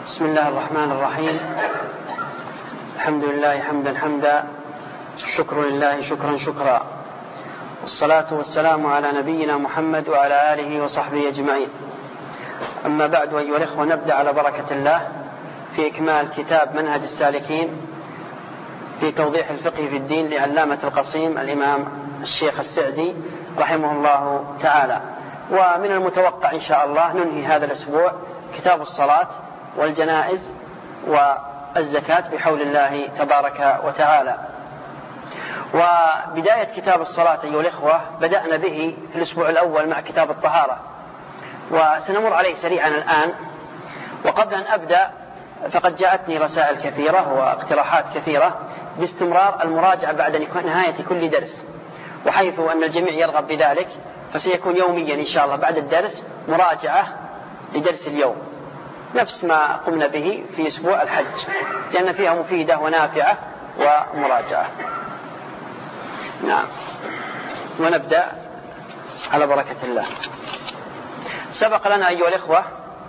بسم الله الرحمن الرحيم. الحمد لله حمدا الشكر لله شكرا والصلاة والسلام على نبينا محمد وعلى آله وصحبه أجمعين. أما بعد، أيها الإخوة، نبدأ على بركة الله في إكمال كتاب منهج السالكين في توضيح الفقه في الدين لعلامة القصيم الإمام الشيخ السعدي رحمه الله تعالى. ومن المتوقع إن شاء الله ننهي هذا الأسبوع كتاب الصلاة والجنائز والزكاة بحول الله تبارك وتعالى. وبداية كتاب الصلاة أيها الإخوة بدأنا به في الأسبوع الأول مع كتاب الطهارة، وسنمر عليه سريعا الآن. وقبل أن أبدأ فقد جاءتني رسائل كثيرة واقتراحات كثيرة باستمرار المراجعة بعد نهاية كل درس، وحيث أن الجميع يرغب بذلك فسيكون يوميا إن شاء الله بعد الدرس مراجعة لدرس اليوم، نفس ما قمنا به في أسبوع الحج، لأن فيها مفيدة ونافعة ومراجعة. نعم، ونبدأ على بركة الله. سبق لنا أيها الإخوة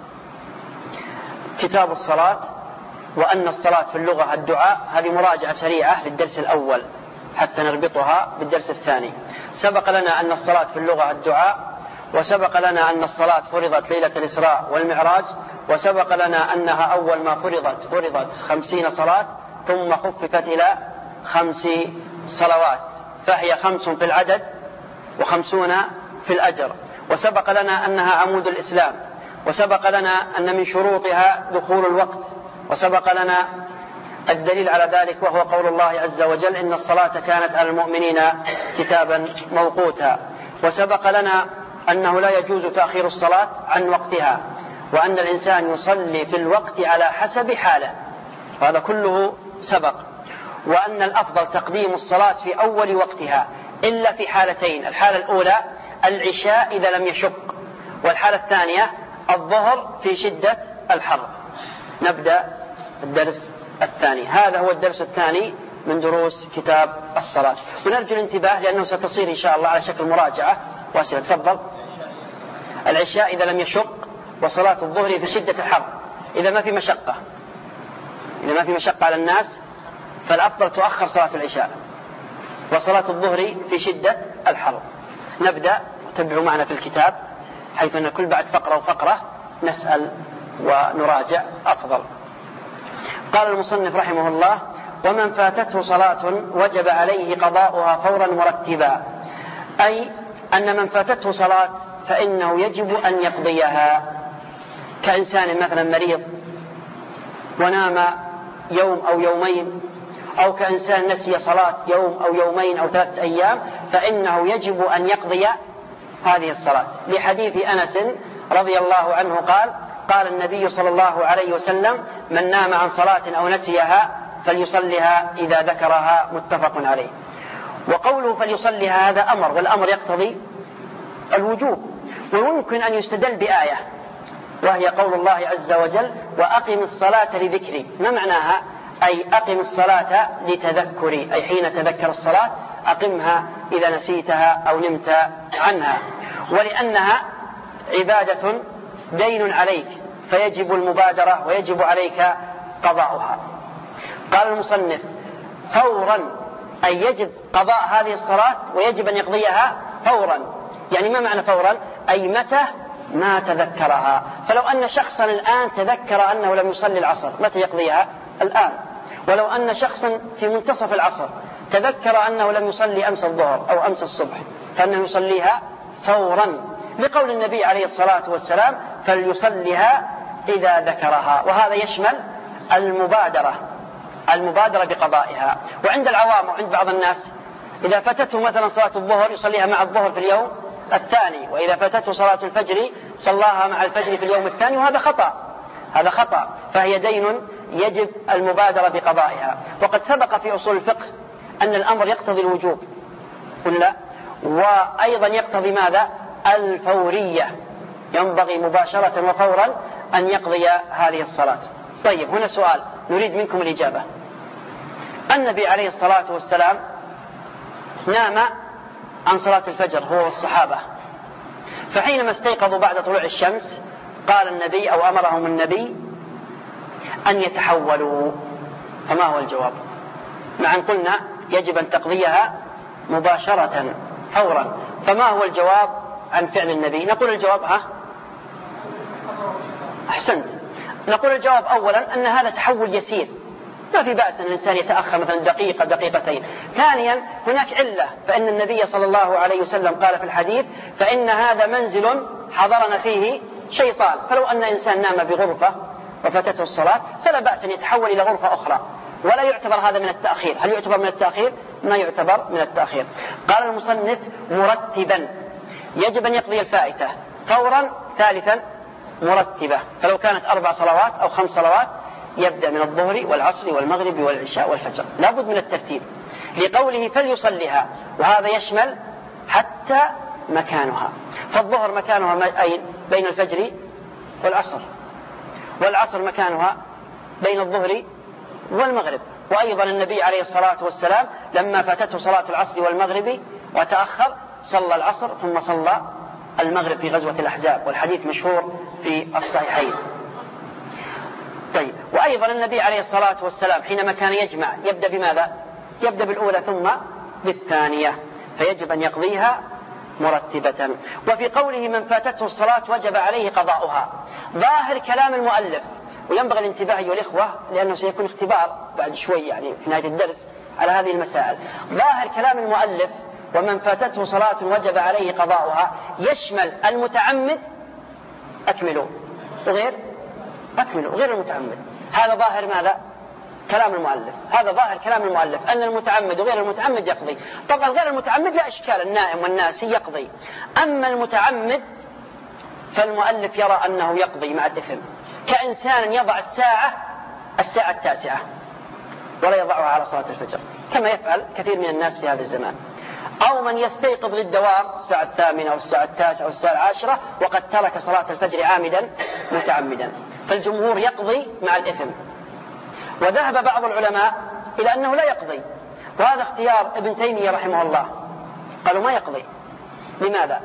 كتاب الصلاة، وأن الصلاة في اللغة الدعاء. هذه مراجعة سريعة للدرس الأول حتى نربطها بالدرس الثاني. سبق لنا أن الصلاة في اللغة الدعاء، وسبق لنا أن الصلاة فرضت ليلة الإسراء والمعراج، وسبق لنا أنها أول ما فرضت 50 صلاة، ثم خففت إلى 5 صلوات، فهي 5 في العدد و50 في الأجر. وسبق لنا أنها عمود الإسلام، وسبق لنا أن من شروطها دخول الوقت، وسبق لنا الدليل على ذلك وهو قول الله عز وجل: إن الصلاة كانت على المؤمنين كتابا موقوتا. وسبق لنا أنه لا يجوز تأخير الصلاة عن وقتها، وأن الإنسان يصلي في الوقت على حسب حاله، وهذا كله سبق. وأن الأفضل تقديم الصلاة في أول وقتها إلا في حالتين: الحالة الأولى العشاء إذا لم يشق، والحالة الثانية الظهر في شدة الحر. نبدأ الدرس الثاني. هذا هو الدرس الثاني من دروس كتاب الصلاة، ونرجو الانتباه لأنه ستصير إن شاء الله على شكل مراجعة واسعة. تفضل. العشاء إذا لم يشق، وصلاة الظهر في شدة الحر. إذا ما في مشقة على الناس فالأفضل تؤخر صلاة العشاء، وصلاة الظهر في شدة الحر. نبدأ، تبعوا معنا في الكتاب، حيث أن كل بعد فقرة وفقرة نسأل ونراجع أفضل. قال المصنف رحمه الله: ومن فاتته صلاة وجب عليه قضاؤها فورا مرتبا، أي أن من فاتته صلاة فإنه يجب أن يقضيها، كإنسان مثلا مريض ونام يوم أو يومين، أو كإنسان نسي صلاة يوم أو يومين أو 3 أيام، فإنه يجب أن يقضي هذه الصلاة، لحديث أنس رضي الله عنه قال النبي صلى الله عليه وسلم: من نام عن صلاة أو نسيها فليصلها إذا ذكرها، متفق عليه. وقوله فليصلها هذا أمر، والأمر يقتضي الوجوب، ويمكن أن يستدل بآية، وهي قول الله عز وجل: وأقم الصلاة لذكري. ما معناها؟ أي أقم الصلاة لتذكري، أي حين تذكر الصلاة أقمها إذا نسيتها أو نمت عنها، ولأنها عبادة دين عليك فيجب المبادرة ويجب عليك قضاؤها. قال المصنف: فورا، أي يجب قضاء هذه الصلاة ويجب أن يقضيها فورا. يعني ما معنى فورا؟ أي متى ما تذكرها. فلو أن شخصا الآن تذكر أنه لم يصلي العصر، متى يقضيها؟ الآن. ولو أن شخصا في منتصف العصر تذكر أنه لم يصلي أمس الظهر أو أمس الصبح، فإنه يصليها فورا، لقول النبي عليه الصلاة والسلام: فليصليها إذا ذكرها. وهذا يشمل المبادرة بقضائها. وعند العوام وعند بعض الناس إذا فاتته مثلا صلاة الظهر يصليها مع الظهر في اليوم الثاني، وإذا فاتته صلاة الفجر صلاها مع الفجر في اليوم الثاني، وهذا خطأ. فهي دين يجب المبادرة بقضائها. وقد سبق في أصول الفقه أن الأمر يقتضي الوجوب، قلنا، وأيضا يقتضي ماذا؟ الفورية، ينبغي مباشرة وفورا أن يقضي هذه الصلاة. طيب، هنا سؤال نريد منكم الإجابة. النبي عليه الصلاة والسلام نام عن صلاة الفجر هو والصحابة، فحينما استيقظوا بعد طلوع الشمس قال النبي أو أمرهم النبي أن يتحولوا. فما هو الجواب؟ مع أن قلنا يجب أن تقضيها مباشرة فورا، فما هو الجواب عن فعل النبي؟ نقول الجواب أحسنت، نقول الجواب أولا أن هذا تحول يسير، ما في بأس أن الإنسان يتأخر مثلا دقيقة دقيقتين. ثانيا هناك علة، فإن النبي صلى الله عليه وسلم قال في الحديث: فإن هذا منزل حضرنا فيه شيطان. فلو أن إنسان نام بغرفة وفاتته الصلاة فلا بأس أن يتحول إلى غرفة أخرى، ولا يعتبر هذا من التأخير. هل يعتبر من التأخير؟ ما يعتبر من التأخير. قال المصنف: مرتبا، يجب أن يقضي الفائتة فورا. ثالثا مرتبة، فلو كانت 4 صلوات أو 5 صلوات يبدأ من الظهر والعصر والمغرب والعشاء والفجر، لا بد من الترتيب، لقوله: فليصليها، وهذا يشمل حتى مكانها. فالظهر مكانها أين؟ بين الفجر والعصر، والعصر مكانها بين الظهر والمغرب. وأيضا النبي عليه الصلاة والسلام لما فاتته صلاة العصر والمغرب وتأخر صلى العصر ثم صلى المغرب في غزوة الأحزاب، والحديث مشهور في الصحيحين. طيب، وأيضا النبي عليه الصلاة والسلام حينما كان يجمع يبدأ بماذا؟ يبدأ بالأولى ثم بالثانية، فيجب أن يقضيها مرتبة. وفي قوله: من فاتته الصلاة وجب عليه قضاؤها، ظاهر كلام المؤلف، وينبغي الانتباه أيها الإخوة لأنه سيكون اختبار بعد شوي يعني في نهاية الدرس على هذه المسائل. ظاهر كلام المؤلف: ومن فاتته صلاة وجب عليه قضاؤها، يشمل المتعمد أكملوا وغير أكملوا، غير المتعمد. هذا ظاهر ماذا؟ كلام المؤلف، هذا ظاهر كلام المؤلف أن المتعمد وغير المتعمد يقضي. طبعا غير المتعمد لا إشكال، النائم والناسي يقضي، أما المتعمد فالمؤلف يرى أنه يقضي مع الإثم، كإنسان يضع الساعة 9 ولا يضعها على صلاة الفجر كما يفعل كثير من الناس في هذا الزمان، أو من يستيقظ للدوام الساعة 8 أو الساعة 9 أو الساعة 10 وقد ترك صلاة الفجر عامدا متعمدا. فالجمهور يقضي مع الإثم، وذهب بعض العلماء إلى أنه لا يقضي، وهذا اختيار ابن تيمية رحمه الله، قالوا ما يقضي. لماذا؟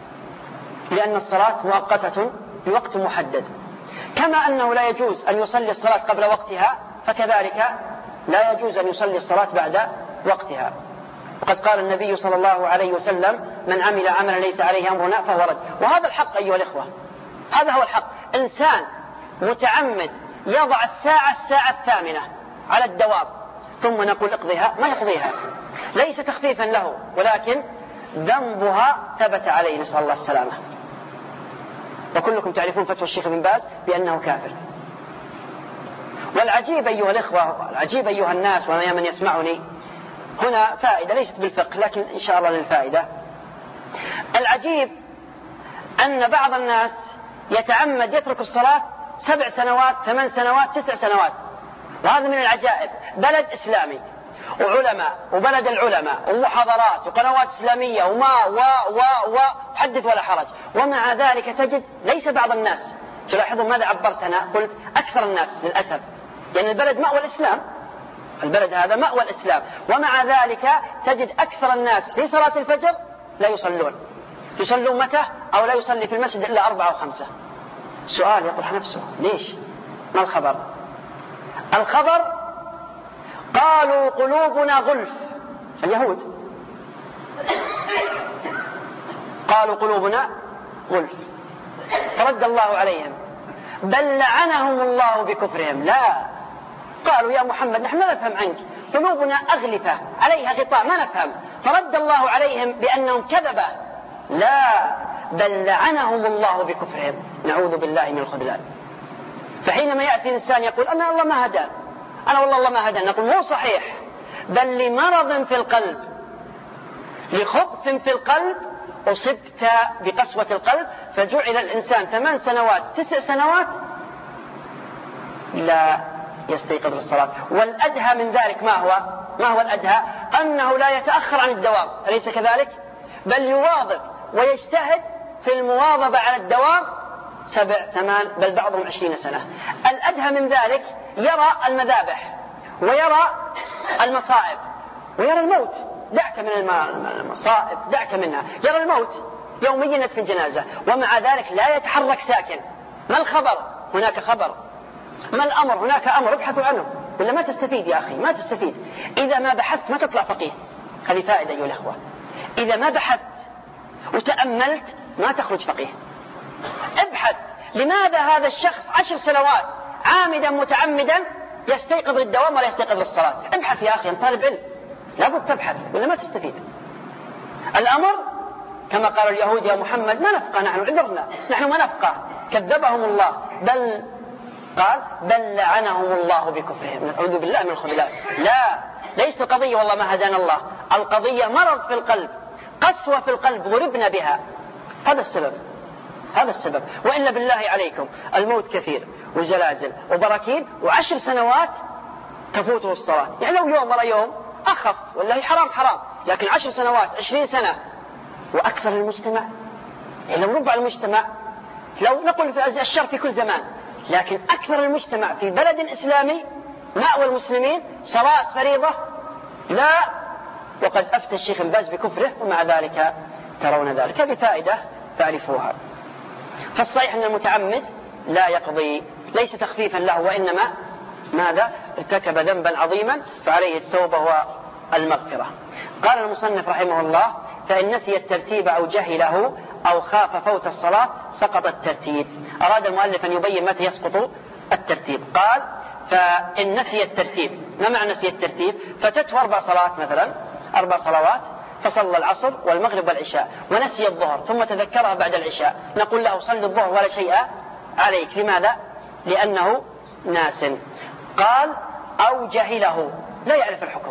لأن الصلاة مؤقتة بوقت محدد، كما أنه لا يجوز أن يصلي الصلاة قبل وقتها فكذلك لا يجوز أن يصلي الصلاة بعد وقتها. وقد قال النبي صلى الله عليه وسلم: من عمل عملا ليس عليه أمرنا فهو رد. وهذا الحق أيها الإخوة، هذا هو الحق. إنسان متعمد يضع الساعة 8 على الدوام ثم نقول اقضيها، ما يقضيها، ليس تخفيفا له، ولكن ذنبها ثبت عليه، نسأل الله السلامة. وكلكم تعرفون فتوى الشيخ ابن باز بأنه كافر. والعجيب أيها الإخوة، العجيب أيها الناس ويا من يسمعني، هنا فائدة ليست بالفقه لكن إن شاء الله للفائدة. العجيب أن بعض الناس يتعمد يترك الصلاة 7 سنوات 8 سنوات 9 سنوات، وهذا من العجائب. بلد إسلامي وعلماء وبلد العلماء ومحاضرات وقنوات إسلامية وحدث ولا حرج، ومع ذلك تجد ليس بعض الناس، تلاحظوا ماذا عبرت أنا؟ قلت أكثر الناس للأسف، لأن البلد مأوى الإسلام، البلد هذا مأوى الإسلام، ومع ذلك تجد أكثر الناس في صلاة الفجر لا يصلون متى؟ أو لا يصلي في المسجد إلا 4 أو 5. السؤال يطرح نفسه: ليش؟ ما الخبر؟ الخبر قالوا قلوبنا غلف، اليهود قالوا قلوبنا غلف، فرد الله عليهم: بل لعنهم الله بكفرهم. لا، قالوا يا محمد نحن لا نفهم عنك، قلوبنا أغلفة عليها غطاء ما نفهم، فرد الله عليهم بأنهم كذبة. لا، بل لعنهم الله بكفرهم، نعوذ بالله من الخذلان. فحينما يأتي الإنسان يقول أنا والله ما هدان، أنا والله الله ما هدان، نقول مو صحيح، بل لمرض في القلب، لخبث في القلب، أصبت بقسوة القلب، فجعل الإنسان 8 سنوات 9 سنوات لا يستيقظ للصلاة. والأدهى من ذلك ما هو الأدهى؟ أنه لا يتأخر عن الدوام، أليس كذلك؟ بل يواظب ويجتهد في المواظبة على الدوام 7 8 بل بعضهم 20 سنة. الأدهى من ذلك يرى المذابح ويرى المصائب ويرى الموت، دعك من المصائب، دعك منها، يرى الموت يوميا في الجنازة، ومع ذلك لا يتحرك ساكن. ما الخبر؟ هناك خبر، ما الأمر؟ هناك أمر ابحثوا عنه، ولا ما تستفيد يا أخي، ما تستفيد. إذا ما بحثت ما تطلع فقيه. هذه فائدة أيها الأخوة، إذا ما بحثت وتأملت ما تخرج فقيه. ابحث لماذا هذا الشخص 10 سنوات عامدا متعمدا يستيقظ للدوام ولا يستيقظ للصلاة. ابحث يا أخي، أنت طالب علم لابد تبحث ولا ما تستفيد. الأمر كما قال اليهود يا محمد ما نفقه، نحن عذرنا، نحن ما نفقه، كذبهم الله، بل قال بل لعنهم الله بكفرهم، نعوذ بالله من الخذلان. لا، ليست القضية والله ما هدانا الله، القضية مرض في القلب، قسوة في القلب، غربنا بها. هذا السبب، هذا السبب. وإلا بالله عليكم الموت كثير وزلازل وبراكين و10 سنوات تفوته الصلاة. يعني لو يوم ولا يوم أخف، والله حرام حرام، لكن 10 سنوات 20 سنة. وأكثر المجتمع، يعني لو ربع المجتمع، لو نقول في الشر في كل زمان، لكن أكثر المجتمع في بلد إسلامي مأوى المسلمين صلاة فريضة لا، وقد أفتى الشيخ باز بكفره ومع ذلك ترون ذلك. هذه فائدة تعرفوها. فالصحيح أن المتعمد لا يقضي، ليس تخفيفا له، وإنما ماذا؟ ارتكب ذنبا عظيما فعليه التوبة والمغفرة. قال المصنف رحمه الله: فإن نسي الترتيب أو جهله أو خاف فوت الصلاة سقط الترتيب. أراد المؤلف أن يبين متى يسقط الترتيب. قال: فإن نسي الترتيب. ما معنى نسي الترتيب؟ فاتته 4 صلوات مثلا، 4 صلوات، فصلى العصر والمغرب والعشاء ونسي الظهر ثم تذكرها بعد العشاء، نقول له صل الظهر ولا شيء عليك. لماذا؟ لأنه ناس. قال: أو جهله، لا يعرف الحكم،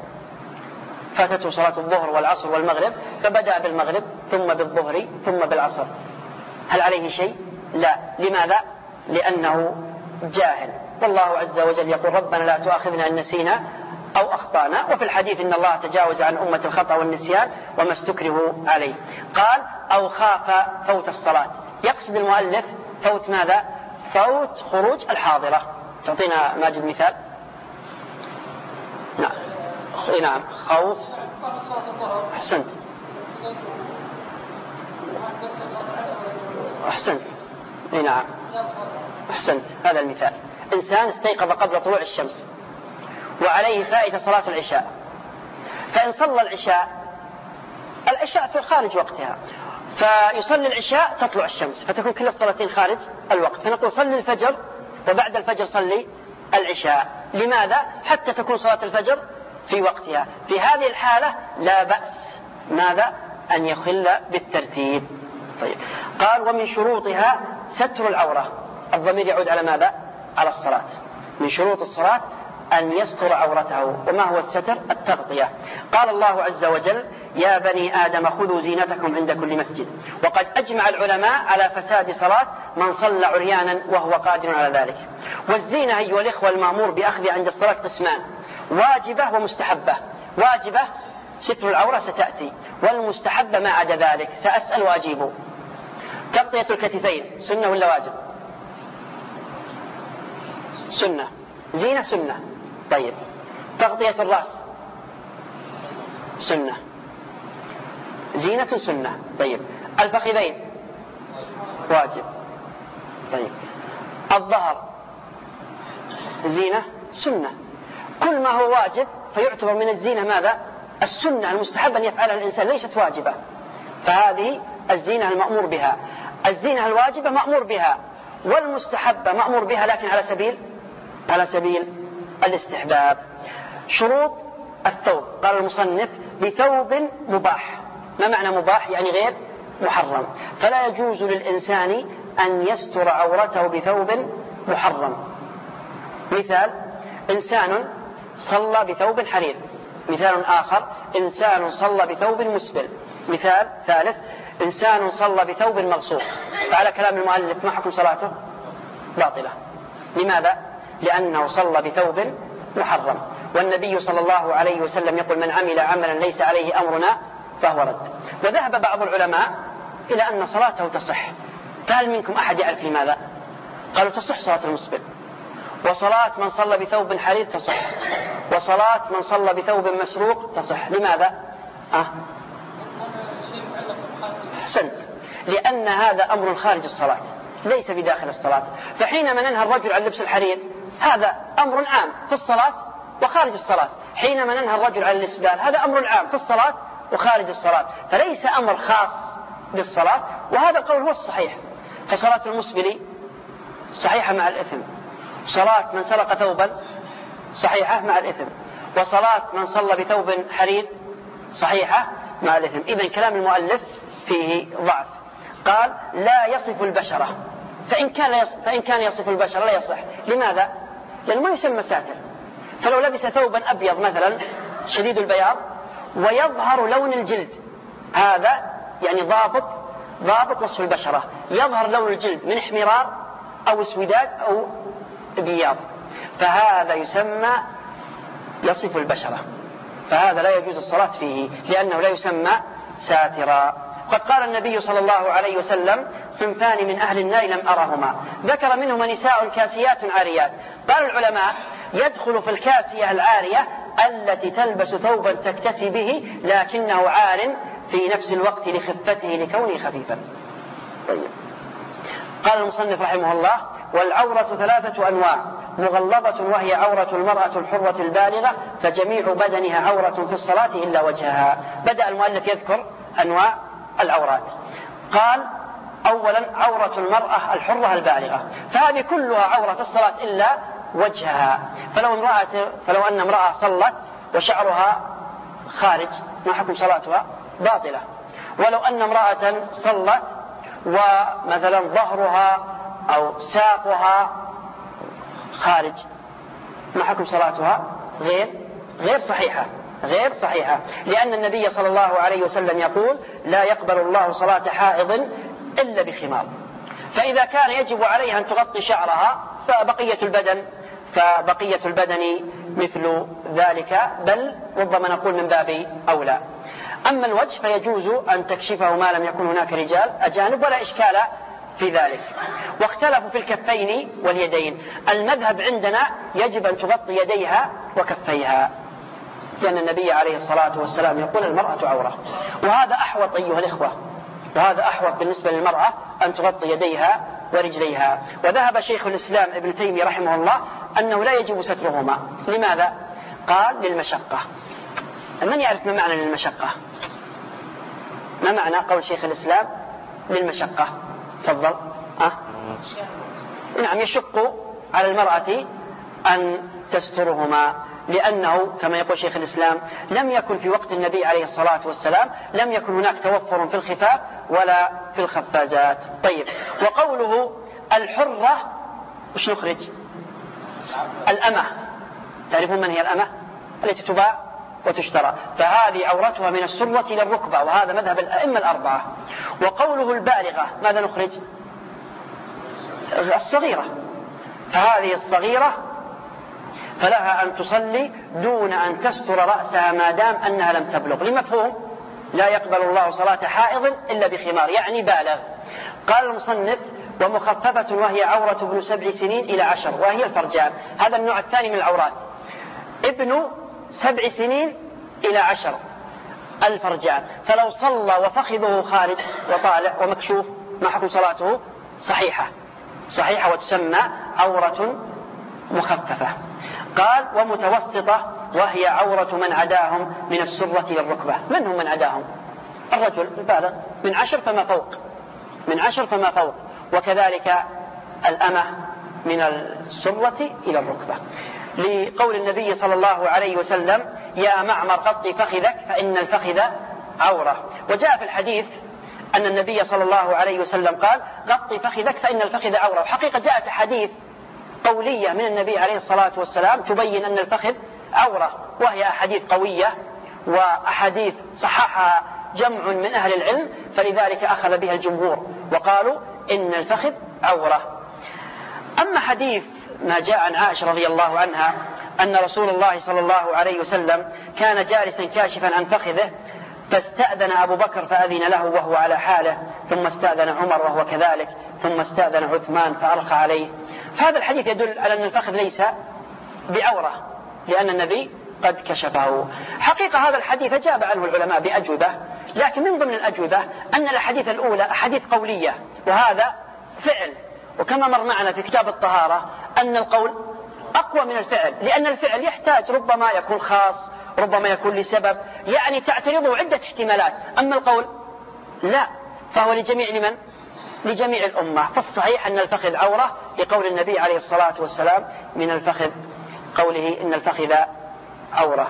فاتته صلاة الظهر والعصر والمغرب فبدأ بالمغرب ثم بالظهر ثم بالعصر، هل عليه شيء؟ لا. لماذا؟ لأنه جاهل. والله عز وجل يقول: ربنا لا تؤاخذنا إن نسينا أو أخطأنا. وفي الحديث إن الله تجاوز عن أمة الخطأ والنسيان وما استكرهوا عليه. قال: أو خاف فوت الصلاة. يقصد المؤلف فوت ماذا؟ فوت خروج الحاضرة. تعطينا ماجد مثال. نعم، خوف. أحسنت، أحسنت، نعم، أحسنت. هذا المثال: إنسان استيقظ قبل طلوع الشمس وعليه فائدة صلاة العشاء، فإن صلى العشاء في خارج وقتها، فيصلي العشاء تطلع الشمس، فتكون كل الصلاتين خارج الوقت، فنقول صلي الفجر وبعد الفجر صلي العشاء. لماذا؟ حتى تكون صلاة الفجر في وقتها. في هذه الحالة لا بأس ماذا؟ أن يخل بالترتيب. طيب. قال: ومن شروطها ستر العورة. الضمير يعود على ماذا؟ على الصلاة. من شروط الصلاة أن يستر عورته. وما هو الستر؟ التغطية. قال الله عز وجل: يا بني آدم خذوا زينتكم عند كل مسجد. وقد أجمع العلماء على فساد صلاة من صلى عريانا وهو قادر على ذلك. والزينة أيها الإخوة المأمور بأخذها عند الصلاة قسمان: واجبة ومستحبة. واجبة ستر العورة ستأتي، والمستحبة ما عدا ذلك سأسأل وأجيبه. تغطية الكتفين سنة ولا واجب؟ سنة. زينة سنة. طيب. تغطية الرأس سنة. زينة سنة. طيب. الفخذين واجب. طيب. الظهر زينة سنة. كل ما هو واجب فيعتبر من الزينة ماذا؟ السنة المستحبة أن يفعلها الإنسان، ليست واجبة. فهذه الزينة المأمور بها. الزينة الواجبة مأمور بها، والمستحبة مأمور بها لكن على سبيل الاستحباب. شروط الثوب. قال المصنف: بثوب مباح. ما معنى مباح؟ يعني غير محرم. فلا يجوز للإنسان أن يستر عورته بثوب محرم. مثال: إنسان صلى بثوب حرير. مثال آخر: إنسان صلى بثوب مسبل. مثال ثالث: إنسان صلى بثوب مغصوب. فعلى كلام المؤلف ما حكم صلاته؟ باطلة. لماذا؟ لأنه صلى بثوب محرم، والنبي صلى الله عليه وسلم يقول: من عمل عملا ليس عليه أمرنا فهو رد. وذهب بعض العلماء إلى أن صلاته تصح. فهل منكم أحد يعرف لماذا؟ قالوا: تصح صلاة المسبل، وصلاة من صلى بثوب حرير تصح، وصلاة من صلى بثوب مسروق تصح. لماذا؟ أحسنت. لأن هذا أمر خارج الصلاة ليس بداخل الصلاة. فحينما ننهى الرجل عن لبس الحرير هذا أمر عام في الصلاة وخارج الصلاة. حينما ننهى الرجل عن الإسبال هذا أمر عام في الصلاة وخارج الصلاة، فليس أمر خاص بالصلاة. وهذا القول هو الصحيح. فصلاة المسبل صحيحة مع الإثم، صلاة من سرق ثوبا صحيحة مع الإثم، وصلاة من صلى بثوب حرير صحيحة مع الإثم. إذن كلام المؤلف فيه ضعف. قال لا يصف البشرة، فإن كان يصف البشرة لا يصح. لماذا؟ لأنه ما يسمى ساتر. فلو لبس ثوبا أبيض مثلا شديد البياض ويظهر لون الجلد، هذا يعني ضابط وصف البشرة، يظهر لون الجلد من احمرار أو اسوداد أو بياض، فهذا يسمى يصف البشرة، فهذا لا يجوز الصلاة فيه لأنه لا يسمى ساترا. قد قال النبي صلى الله عليه وسلم صنفان من أهل النار لم أرهما، ذكر منهما نساء كاسيات عاريات. قال العلماء يدخل في الكاسية العارية التي تلبس ثوبا تكتسي به لكنه عار في نفس الوقت لخفته لكونه خفيفا. طيب. قال المصنف رحمه الله والعورة 3 أنواع: مغلظة وهي عورة المرأة الحرة البالغة، فجميع بدنها عورة في الصلاة إلا وجهها. بدأ المؤلف يذكر أنواع العورات. قال أولا عورة المرأة الحرة البالغة، فهذه كلها عورة في الصلاة إلا وجهها. فلو أن امرأة صلت وشعرها خارج ما حكم صلاتها؟ باطلة. ولو أن امرأة صلت ومثلا ظهرها أو ساقها خارج ما حكم صلاتها؟ غير صحيحة، لأن النبي صلى الله عليه وسلم يقول لا يقبل الله صلاة حائض إلا بخمار. فإذا كان يجب عليها أن تغطي شعرها فبقية البدن مثل ذلك، بل ربما نقول من باب أولى. أما الوجه فيجوز أن تكشفه ما لم يكن هناك رجال أجانب ولا إشكال في ذلك. واختلفوا في الكفين واليدين. المذهب عندنا يجب أن تغطي يديها وكفيها، لأن النبي عليه الصلاة والسلام يقول المرأة عورة، وهذا أحوط أيها الإخوة، وهذا أحوط بالنسبة للمرأة أن تغطي يديها ورجليها. وذهب شيخ الإسلام ابن تيمية رحمه الله أنه لا يجب سترهما. لماذا؟ قال للمشقة. من يعرف ما معنى للمشقة؟ ما معنى قول شيخ الإسلام للمشقة؟ تفضل. نعم، يشق على المرأة أن تسترهما، لأنه كما يقول شيخ الإسلام لم يكن في وقت النبي عليه الصلاة والسلام لم يكن هناك توفر في الخفاف ولا في الخفازات. طيب. وقوله الحرة وش نخرج؟ الأمة. تعرفون من هي الأمة؟ التي تباع وتشترى، فهذه عورتها من السرة إلى الركبة، وهذا مذهب الأئمة الأربعة. وقوله البالغة ماذا نخرج؟ الصغيرة، فهذه الصغيرة فلها أن تصلي دون أن تستر رأسها ما دام أنها لم تبلغ، لمفهوم لا يقبل الله صلاة حائض إلا بخمار، يعني بالغ. قال المصنف ومخففة وهي عورة ابن 7 سنين إلى 10، وهي الفرجان. هذا النوع الثاني من العورات، ابن 7 سنين إلى 10 الفرجان. فلو صلى وفخذه خارج وطالع ومكشوف ما حكم صلاته؟ صحيحة وتسمى عورة مخففة. قال ومتوسطة وهي عورة من عداهم من السرة إلى الركبة. من هم من عداهم؟ الرجل البالغ من 10 فما فوق، وكذلك الأمة من السرة إلى الركبة، لقول النبي صلى الله عليه وسلم يا معمر غطي فخذك فإن الفخذ عورة. وجاء في الحديث أن النبي صلى الله عليه وسلم قال غطي فخذك فإن الفخذ عورة. وحقيقة جاءت حديث قولية من النبي عليه الصلاة والسلام تبين أن الفخذ عورة، وهي أحاديث قوية وأحاديث صححها جمع من أهل العلم، فلذلك أخذ بها الجمهور وقالوا إن الفخذ عورة. أما حديث ما جاء عن عائشة رضي الله عنها أن رسول الله صلى الله عليه وسلم كان جالسا كاشفا عن فخذه فاستأذن أبو بكر فأذن له وهو على حاله، ثم استأذن عمر وهو كذلك، ثم استأذن عثمان فأرخى عليه. فهذا الحديث يدل على أن الفخذ ليس بعورة لأن النبي قد كشفه. حقيقة هذا الحديث أجاب عنه العلماء بأجوبة، لكن من ضمن الأجوبة أن الأحاديث الأولى أحاديث قولية وهذا فعل، وكما مر معنا في كتاب الطهارة أن القول أقوى من الفعل، لأن الفعل يحتاج ربما يكون خاص، ربما يكون لسبب، يعني تعترضه عدة احتمالات. أما القول لا، فهو لجميع لمن؟ لجميع الأمة. فالصحيح أن الفخذ عورة لقول النبي عليه الصلاة والسلام من الفخذ، قوله إن الفخذ عورة.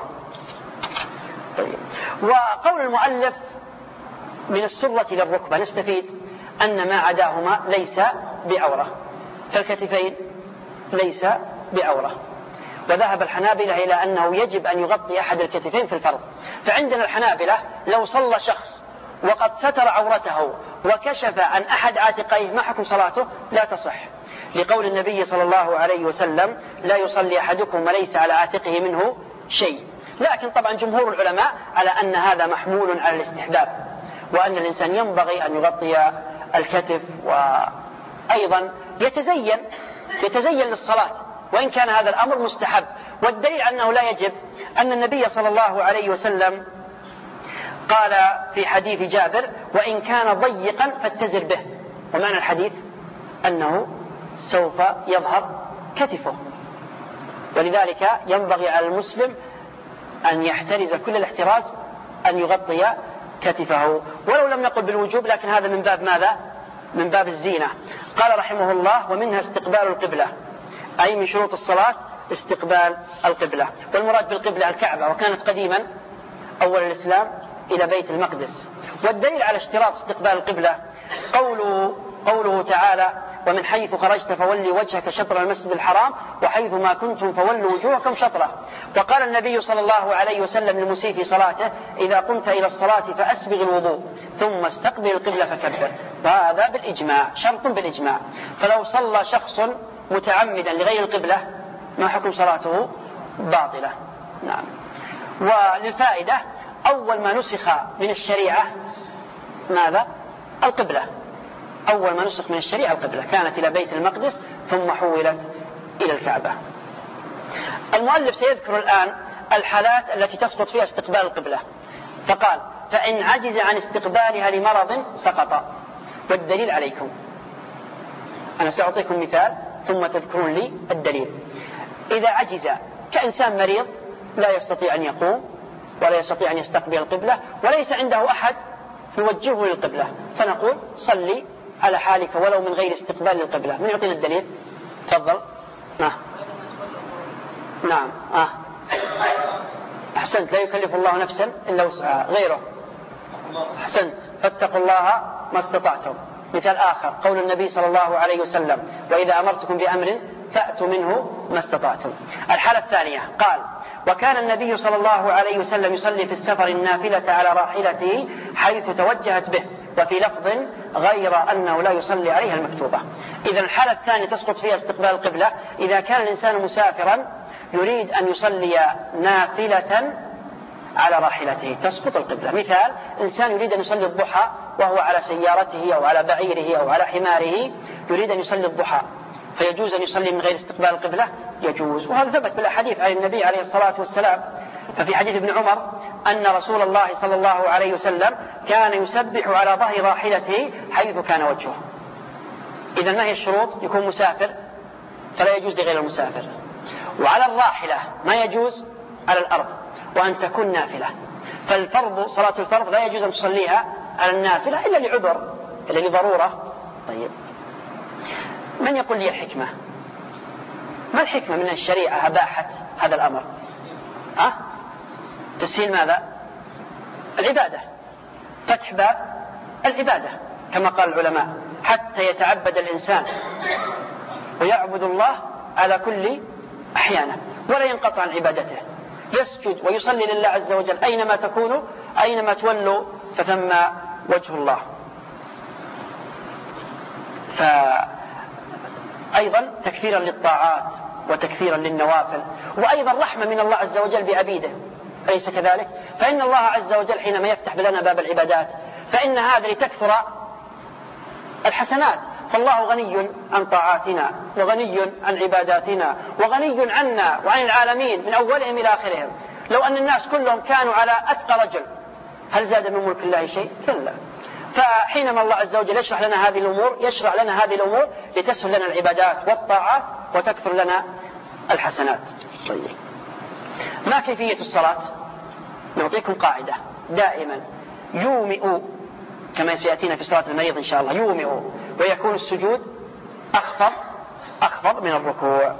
طيب. وقول المؤلف من السرة للركبة نستفيد أن ما عداهما ليس بعورة، فالكتفين ليس بعورة. وذهب الحنابلة إلى أنه يجب أن يغطي أحد الكتفين في الفرض. فعندنا الحنابلة لو صلى شخص وقد ستر عورته وكشف عن أحد عاتقيه ما حكم صلاته؟ لا تصح، لقول النبي صلى الله عليه وسلم لا يصلي أحدكم وليس على عاتقه منه شيء. لكن طبعا جمهور العلماء على أن هذا محمول على الاستحباب، وأن الإنسان ينبغي أن يغطي الكتف، وأيضا يتزين للصلاة، وإن كان هذا الأمر مستحب. والدليل أنه لا يجب أن النبي صلى الله عليه وسلم قال في حديث جابر وإن كان ضيقا فاتزر به، ومعنى الحديث أنه سوف يظهر كتفه. ولذلك ينبغي على المسلم أن يحترز كل الاحتراز أن يغطي كتفه، ولو لم نقل بالوجوب، لكن هذا من باب ماذا؟ من باب الزينة. قال رحمه الله ومنها استقبال القبلة، أي من شروط الصلاة استقبال القبلة. والمراد بالقبلة الكعبة، وكانت قديما أول الإسلام إلى بيت المقدس. والدليل على اشتراط استقبال القبلة قوله تعالى ومن حيث خرجت فولي وجهك شطر المسجد الحرام وحيث ما كنتم فولوا وجوهكم شطره. وقال النبي صلى الله عليه وسلم للمسيء في صلاته إذا قمت إلى الصلاة فأسبغ الوضوء ثم استقبل القبلة فكبر. وهذا بالإجماع، شرط بالإجماع. فلو صلى شخص متعمدا لغير القبلة ما حكم صلاته؟ باطلة. نعم. وللفائدة أول ما نسخ من الشريعة ماذا؟ القبلة. أول ما نسخ من الشريعة القبلة، كانت إلى بيت المقدس ثم حولت إلى الكعبة. المؤلف سيذكر الآن الحالات التي تسقط فيها استقبال القبلة، فقال فإن عجز عن استقبالها لمرض سقط. والدليل عليكم، أنا سأعطيكم مثال ثم تذكرون لي الدليل. إذا عجز كإنسان مريض لا يستطيع أن يقوم ولا يستطيع أن يستقبل القبلة وليس عنده أحد يوجهه للقبلة، فنقول صلي على حالك ولو من غير استقبال للقبلة. من يعطينا الدليل؟ تفضل. نعم. أحسنت، لا يكلف الله نفسا إلا وسعها. غيره؟ أحسنت، فاتقوا الله ما استطعتم. مثال آخر قول النبي صلى الله عليه وسلم وإذا أمرتكم بأمر فأتوا منه ما استطعتم. الحالة الثانية قال وكان النبي صلى الله عليه وسلم يصلي في السفر النافلة على راحلته حيث توجهت به، وفي لفظ غير أنه لا يصلي عليها المكتوبة. إذا الحالة الثانية تسقط فيها استقبال القبلة إذا كان الإنسان مسافرا يريد أن يصلي نافلة على راحلته تسقط القبلة. مثال إنسان يريد أن يصلي الضحى وهو على سيارته أو على بعيره أو على حماره، يريد أن يصلي الضحى، فيجوز أن يصلي من غير استقبال القبلة؟ يجوز. وهذا ثبت بالأحاديث عن النبي عليه الصلاة والسلام. ففي حديث ابن عمر أن رسول الله صلى الله عليه وسلم كان يسبح على ظهر راحلته حيث كان وجهه. إذا ما هي الشروط؟ يكون مسافر فلا يجوز لغير المسافر، وعلى الراحلة ما يجوز على الأرض، وأن تكون نافلة. فالفرض صلاة الفرض لا يجوز أن تصليها على النافلة إلا لعذر، إلا لضرورة. طيب، من يقول لي الحكمة؟ ما الحكمة من الشريعة أباحت هذا الأمر؟ تسهيل ماذا؟ العبادة، فتح باب العبادة كما قال العلماء حتى يتعبد الإنسان ويعبد الله على كل أحيانه ولا ينقطع عن عبادته، يسجد ويصلي لله عز وجل أينما تكونوا أينما تولوا فثم وجه الله. فأيضا تكثيرا للطاعات وتكثيرا للنوافل، وأيضا رحمة من الله عز وجل بعبيده، أليس كذلك؟ فإن الله عز وجل حينما يفتح لنا باب العبادات فإن هذا لتكثر الحسنات، فالله غني عن طاعاتنا وغني عن عباداتنا وغني عنا وعن العالمين من أولهم إلى آخرهم. لو أن الناس كلهم كانوا على أتقى رجل هل زاد من ملك الله شيء؟ كلا. فحينما الله عز وجل يشرح لنا هذه الأمور، يشرع لنا هذه الأمور لتسهل لنا العبادات والطاعات وتكثر لنا الحسنات. طيب، ما كيفية الصلاة؟ نعطيكم قاعدة دائما: يومئ، كما سيأتينا في صلاة المريض إن شاء الله، يومئ ويكون السجود أخفض من الركوع،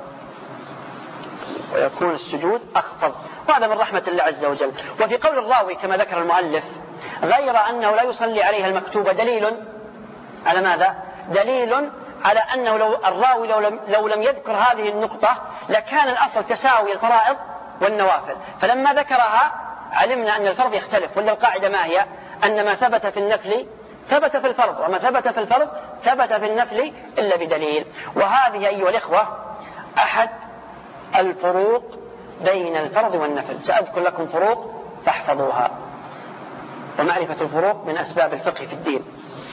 ويكون السجود أخفض، وهذا من رحمة الله عز وجل. وفي قول الراوي كما ذكر المؤلف: غير أنه لا يصلي عليها المكتوبة، دليل على ماذا؟ دليل على أنه الراوي لو لم يذكر هذه النقطة لكان الأصل تساوي الفرائض والنوافل، فلما ذكرها علمنا أن الفرض يختلف. ولا القاعدة ما هي؟ أن ما ثبت في النفل ثبت في الفرض، وما ثبت في الفرض ثبت في النفل إلا بدليل. وهذه أيها الإخوة أحد الفروق بين الفرض والنفل. سأذكر لكم فروق فاحفظوها، ومعرفة الفروق من أسباب الفقه في الدين.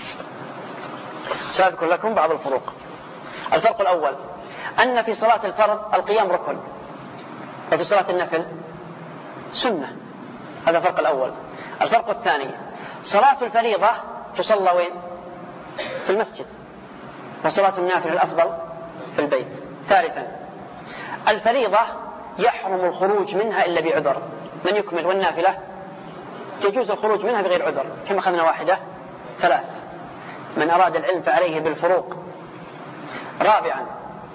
سأذكر لكم بعض الفروق. الفرق الأول: أن في صلاة الفرض القيام ركن، وفي صلاة النفل سنة. هذا الفرق الأول. الفرق الثاني: صلاة الفريضة تصلى وين؟ في المسجد، وصلاة النافلة الأفضل في البيت. ثالثا: الفريضة يحرم الخروج منها إلا بعذر، من يكمل، والنافلة يجوز الخروج منها بغير عذر، كما أخذنا واحدة 3. من أراد العلم فعليه بالفروق. رابعا،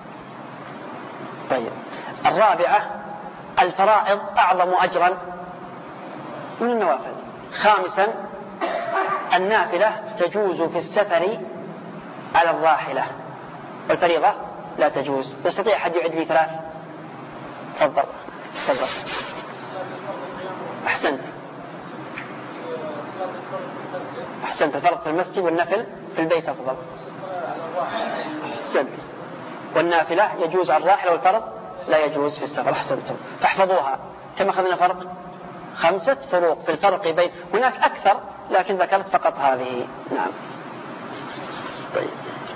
طيب، الرابعة: الفرائض أعظم أجرا من النوافل. خامسا: النافلة تجوز في السفر على الراحلة، والفريضة لا تجوز. يستطيع أحد يعد لي 3؟ تفضل. أحسنت. الفرض في المسجد والنفل في البيت أفضل. أحسنت. والنافلة يجوز على الراحلة والفرض لا يجوز في السفر. أحسنتم. فاحفظوها. كما أخذنا فرق 5 فروق في الفرق بين، هناك أكثر لكن ذكرت فقط هذه. نعم. طيب،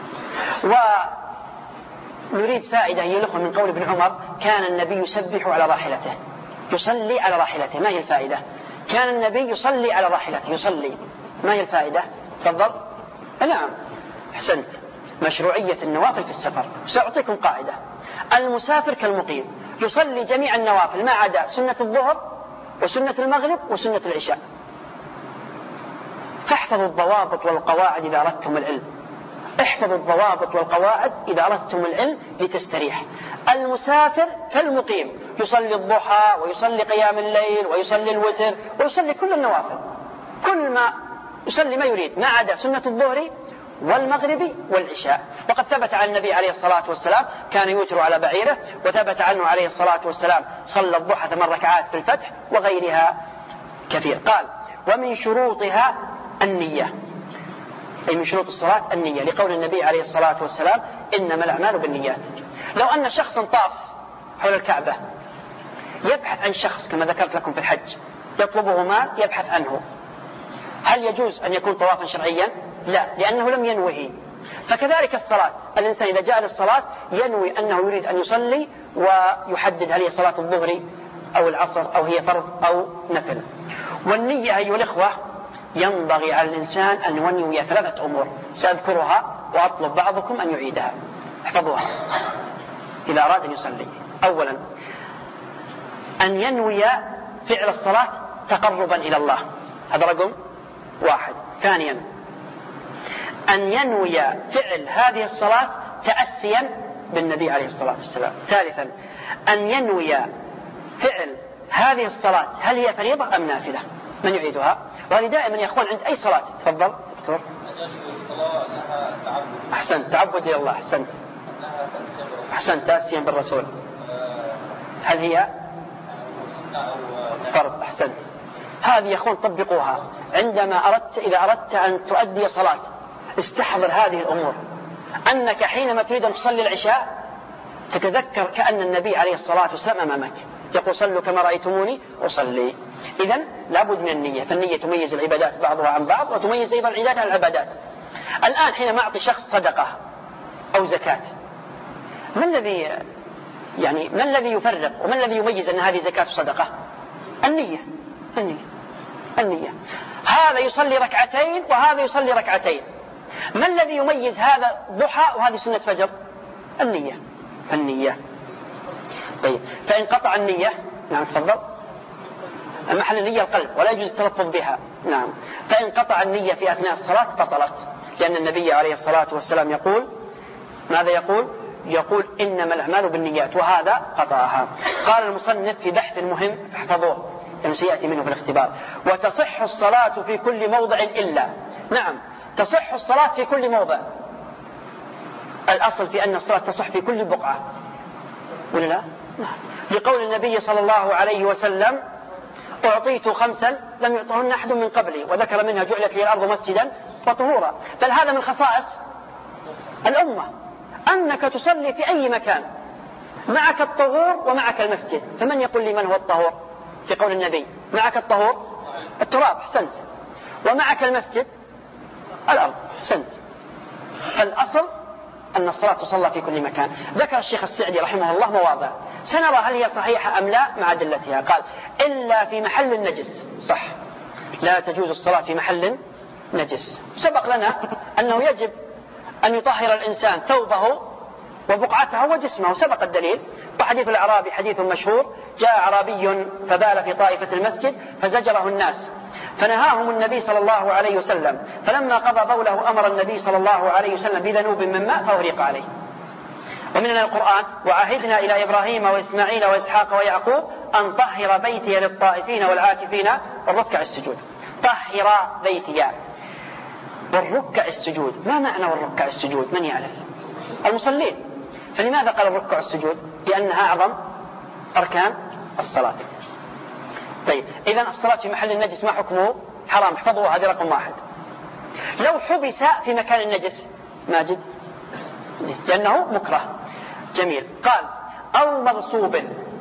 ونريد فائدة هي الأخوة من قول ابن عمر: كان النبي يسبح على راحلته، يصلي على راحلته. ما هي الفائدة؟ كان النبي يصلي على راحلته، يصلي، ما هي الفائدة؟ تفضل. نعم، أحسنت. مشروعية النوافل في السفر. سأعطيكم قاعدة: المسافر كالمقيم، يصلي جميع النوافل ما عدا سنة الظهر وسنة المغرب وسنة العشاء. فاحفظوا الضوابط والقواعد إذا أردتم العلم. احفظوا الضوابط والقواعد إذا أردتم العلم لتستريح. المسافر كالمقيم، يصلي الضحى ويصلي قيام الليل ويصلي الوتر ويصلي كل النوافل، كل ما يصلي ما يريد ما عدا سنة الظهر والمغرب والعشاء. وقد ثبت عن النبي عليه الصلاة والسلام كان يوتر على بعيره، وثبت عنه عليه الصلاة والسلام صلى الضحى 8 ركعات في الفتح وغيرها كثير. قال: ومن شروطها النية، أي من شروط الصلاة النية، لقول النبي عليه الصلاة والسلام: إنما الأعمال بالنيات. لو أن شخصا طاف حول الكعبة يبحث عن شخص كما ذكرت لكم في الحج يطلبه مال يبحث عنه، هل يجوز أن يكون طوافا شرعيا؟ لا، لأنه لم ينوه. فكذلك الصلاة، الإنسان إذا جاء للصلاة ينوي أنه يريد أن يصلي ويحدد هل هي صلاة الظهر أو العصر أو هي فرض أو نفل. والنية أيها الإخوة ينبغي على الإنسان أن ينوي 3 أمور سأذكرها وأطلب بعضكم أن يعيدها. احفظوها إذا أراد أن يصلي. أولا: أن ينوي فعل الصلاة تقربا إلى الله، هذا رقم 1. ثانيا: أن ينوي فعل هذه الصلاة تأسيا بالنبي عليه الصلاة والسلام. ثالثا: أن ينوي فعل هذه الصلاة هل هي فريضة أم نافلة. من يعيدها؟ وهذه دائما يا أخوان عند أي صلاة. تفضل دكتور. الصلاة لها تعبد. أحسنت، تعبد إلى الله. أحسنت. أحسنت، تأسيا بالرسول. هل هي فرض؟ أحسنت. هذه يا أخوان طبقوها عندما إذا أردت أن تؤدي صلاة استحضر هذه الأمور، أنك حينما تريد أن تصلي العشاء تتذكر كأن النبي عليه الصلاة والسلام أمامك يقول: صلوا كما رأيتموني أصلي. إذن لابد من النية، فالنية تميز العبادات بعضها عن بعض وتميز أيضا العبادات عن العبادات. الآن حينما أعطي شخص صدقة أو زكاة، ما الذي يفرق وما الذي يميز أن هذه زكاة صدقة؟ النية. هذا يصلي 2 وهذا يصلي 2. ما الذي يميز هذا ضحى وهذه سنة فجر؟ النية. طيب فإن قطع النية، نعم تفضل. محل النية القلب ولا يجوز التلفظ بها. نعم. فإن قطع النية في أثناء الصلاة بطلت، لأن النبي عليه الصلاة والسلام يقول ماذا يقول؟ يقول إنما الأعمال بالنيات، وهذا قطعها. قال المصنف في بحث مهم احفظوه لأنه سيأتي منه في الاختبار: وتصح الصلاة في كل موضع إلا. نعم تصح الصلاة في كل موضع، الأصل في أن الصلاة تصح في كل بقعة ولا لا؟ نعم. لقول النبي صلى الله عليه وسلم: أعطيت 5 لم يعطهن أحد من قبلي، وذكر منها: جعلت لي الأرض مسجدا وطهورا. بل هذا من خصائص الأمة، أنك تصلي في أي مكان، معك الطهور ومعك المسجد. فمن يقول لي من هو الطهور؟ في قول النبي: معك الطهور التراب، أحسنت، ومعك المسجد الأرض، أحسنت. فالأصل أن الصلاة تصلى في كل مكان. ذكر الشيخ السعدي رحمه الله مواضع، سنرى هل هي صحيحة أم لا مع أدلتها. قال: إلا في محل النجس، صح، لا تجوز الصلاة في محل نجس. سبق لنا أنه يجب أن يطهر الإنسان ثوبه وبقعته وجسمه، سبق الدليل. وحديث الأعرابي حديث مشهور: جاء أعرابي فبال في طائفة المسجد فزجره الناس فنهاهم النبي صلى الله عليه وسلم، فلما قضى بوله أمر النبي صلى الله عليه وسلم بذنوب من ماء فأهريق عليه. ومننا القرآن: وعهدنا إلى إبراهيم وإسماعيل وإسحاق ويعقوب أن طهر بيتي للطائفين والعاكفين والركع السجود. طهر بيتي والركع السجود، ما معنى والركع السجود؟ من يعرف؟ المصلين. فلماذا قال الركع السجود؟ لأنها أعظم أركان الصلاة. طيب إذن الصلاة في محل النجس ما حكمه؟ حرام. احفظوا هذه رقم 1. لو حبس في مكان النجس ماجد لأنه مكره. جميل. قال: أو مغصوب،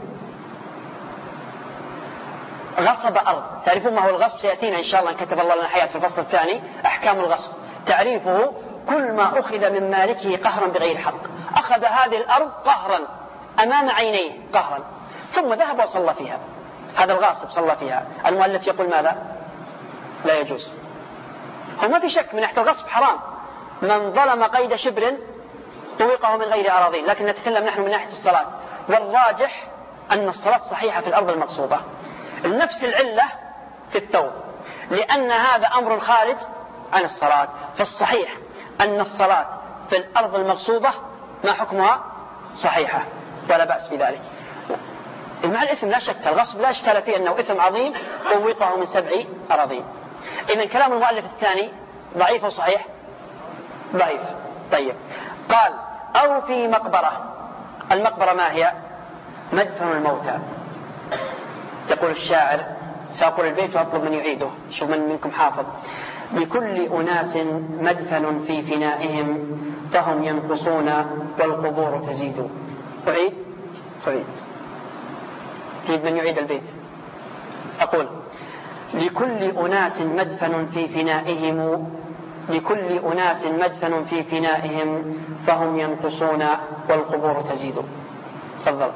غصب أرض. تعرفون ما هو الغصب؟ سيأتينا إن شاء الله إن كتب الله لنا حياة في الفصل الثاني أحكام الغصب. تعريفه: كل ما أخذ من مالكه قهرا بغير حق. أخذ هذه الأرض قهرا أمام عينيه قهرا ثم ذهب وصلى فيها، هذا الغاصب صلى فيها. المؤلف يقول ماذا؟ لا يجوز. هو ما في شك من ناحية الغصب حرام، من ظلم قيد شبر طوقه من غير أراضين، لكن نتكلم نحن من ناحية الصلاة. والراجح أن الصلاة صحيحة في الأرض المغصوبة. نفس العلة في الثوب، لأن هذا أمر خارج عن الصلاة. فالصحيح أن الصلاة في الأرض المغصوبة ما حكمها؟ صحيحة ولا بأس بذلك. مع الإثم لا شك، الغصب لا إشكال فيه أنه إثم عظيم طوقه من 7 أراضين. إذن كلام المؤلف الثاني ضعيف وصحيح؟ ضعيف. طيب قال: أو في مقبرة. المقبرة ما هي؟ مدفن الموتى. يقول الشاعر: سأقول البيت وأطلب من يعيده. شوف من منكم حافظ: لكل أناس مدفن في فنائهم فهم ينقصون والقبور تزيد. أعيد؟ أعيد من يعيد البيت. أقول: لكل أناس مدفن في فنائهم، لكل أناس مدفن في فنائهم فهم ينقصون والقبور تزيد. تفضل.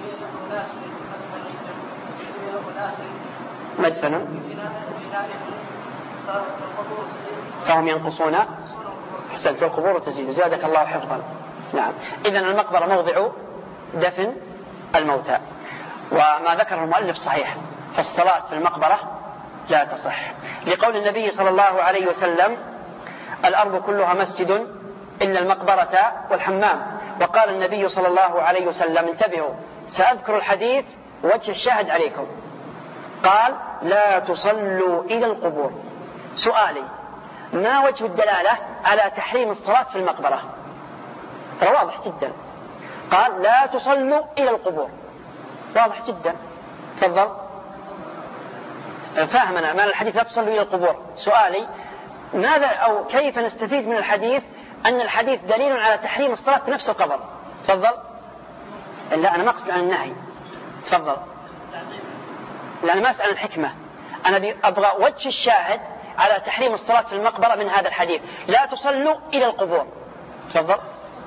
مدفن فهم ينقصون، أحسنت، والقبور تزيد، زادك الله حفظا. نعم. إذن المقبرة موضع دفن الموتى، وما ذكر المؤلف صحيح، فالصلاة في المقبرة لا تصح، لقول النبي صلى الله عليه وسلم: الأرض كلها مسجد إلا المقبرة والحمام. وقال النبي صلى الله عليه وسلم: انتبهوا سأذكر الحديث وجه الشاهد عليكم. قال: لا تصلوا إلى القبور. سؤالي: ما وجه الدلالة على تحريم الصلاة في المقبرة؟ ترى واضح جدا. قال: لا تصلوا إلى القبور، واضح جدا. تفضل. فاهمنا معنى الحديث لا تصلوا إلى القبور. سؤالي: ماذا أو كيف نستفيد من الحديث أن الحديث دليل على تحريم الصلاة في نفس القبر؟ تفضل. لا، أنا ما أقصد عن النهي. تفضل. لا، أنا ما أسأل الحكمة، أنا أبغى وجه الشاهد على تحريم الصلاة في المقبرة من هذا الحديث: لا تصلوا إلى القبور. تفضل.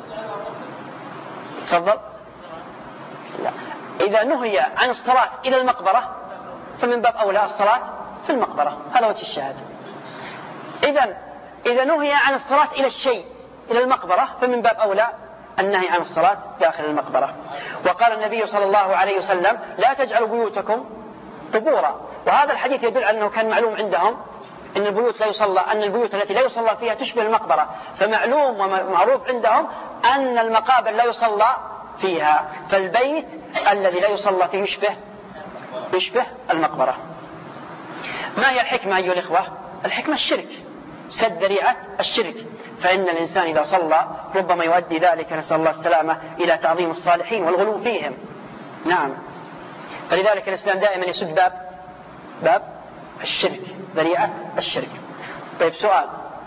تفضل. لا. إذا نهي عن الصلاة إلى المقبرة فمن باب أولى الصلاة في المقبرة، هذا وجه الشاهد. إذا نهي عن الصلاة إلى الشيء إلى المقبرة فمن باب أولى النهي عن الصلاة داخل المقبرة. وقال النبي صلى الله عليه وسلم لا تجعلوا بيوتكم قبورا، وهذا الحديث يدل على أنه كان معلوم عندهم أن البيوت التي لا يصلى فيها تشبه المقبرة، فمعلوم ومعروف عندهم أن المقابر لا يصلى فيها، فالبيت الذي لا يصلى فيه يشبه المقبرة. ما هي الحكمة أيها الإخوة؟ الحكمة الشرك، سد ذريعة الشرك، فإن الإنسان إذا صلى ربما يؤدي ذلك، نسأل الله السلامة، إلى تعظيم الصالحين والغلو فيهم. نعم، فلذلك الإسلام دائما يسد باب الشرك، ذريعة الشرك. طيب سؤال،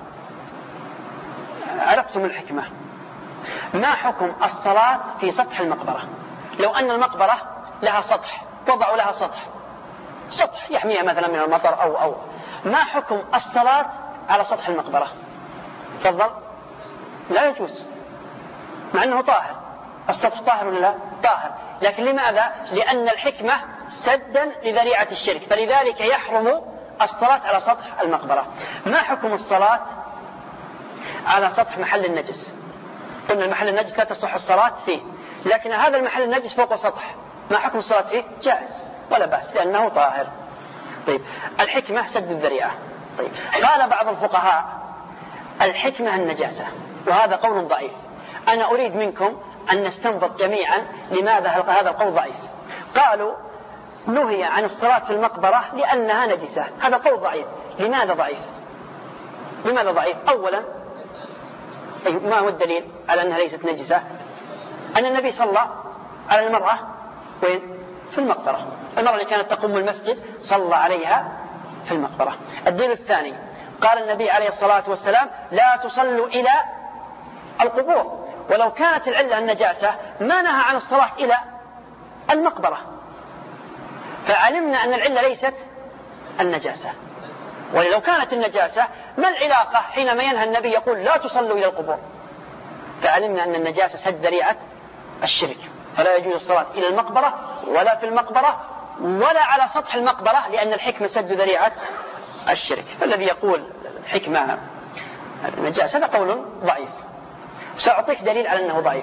عرفتم الحكمة، ما حكم الصلاة في سطح المقبرة؟ لو أن المقبرة لها سطح، وضعوا لها سطح يحميها مثلا من المطر أو ما حكم الصلاة على سطح المقبرة؟ تفضل. لا يجوز، مع أنه طاهر، السطح طاهر ولا لا؟ طاهر، لكن لماذا؟ لأن الحكمة سدا لذريعة الشرك، فلذلك يحرم الصلاة على سطح المقبرة. ما حكم الصلاة على سطح محل النجس؟ قلنا المحل النجس لا تصح الصلاة فيه، لكن هذا المحل النجس فوق سطح، ما حكم الصلاة فيه؟ جائز ولا بأس لأنه طاهر. طيب الحكمة سد الذريعة. طيب قال بعض الفقهاء الحكمة النجاسة، وهذا قول ضعيف. أنا أريد منكم أن نستنبط جميعا لماذا هذا القول ضعيف. قالوا نهي عن الصلاة في المقبرة لأنها نجسة، هذا قول ضعيف. لماذا ضعيف؟ أولا ما هو الدليل على أنها ليست نجسة؟ أن النبي صلى على المرأة وين؟ في المقبرة، المرأة اللي كانت تقوم المسجد صلى عليها في المقبرة. الدليل الثاني قال النبي عليه الصلاة والسلام لا تصلوا إلى القبور، ولو كانت العلة النجاسة ما نهى عن الصلاة إلى المقبرة، فعلمنا أن العلة ليست النجاسة. ولو كانت النجاسة ما العلاقة حينما ينهى النبي يقول لا تصلوا إلى القبور؟ فعلمنا أن النجاسة سد ذريعة الشرك، فلا يجوز الصلاة إلى المقبرة ولا في المقبرة ولا على سطح المقبرة، لأن الحكمة سد ذريعة الشرك. فالذي يقول الحكمة النجاسة هذا قول ضعيف. سأعطيك دليل على أنه ضعيف،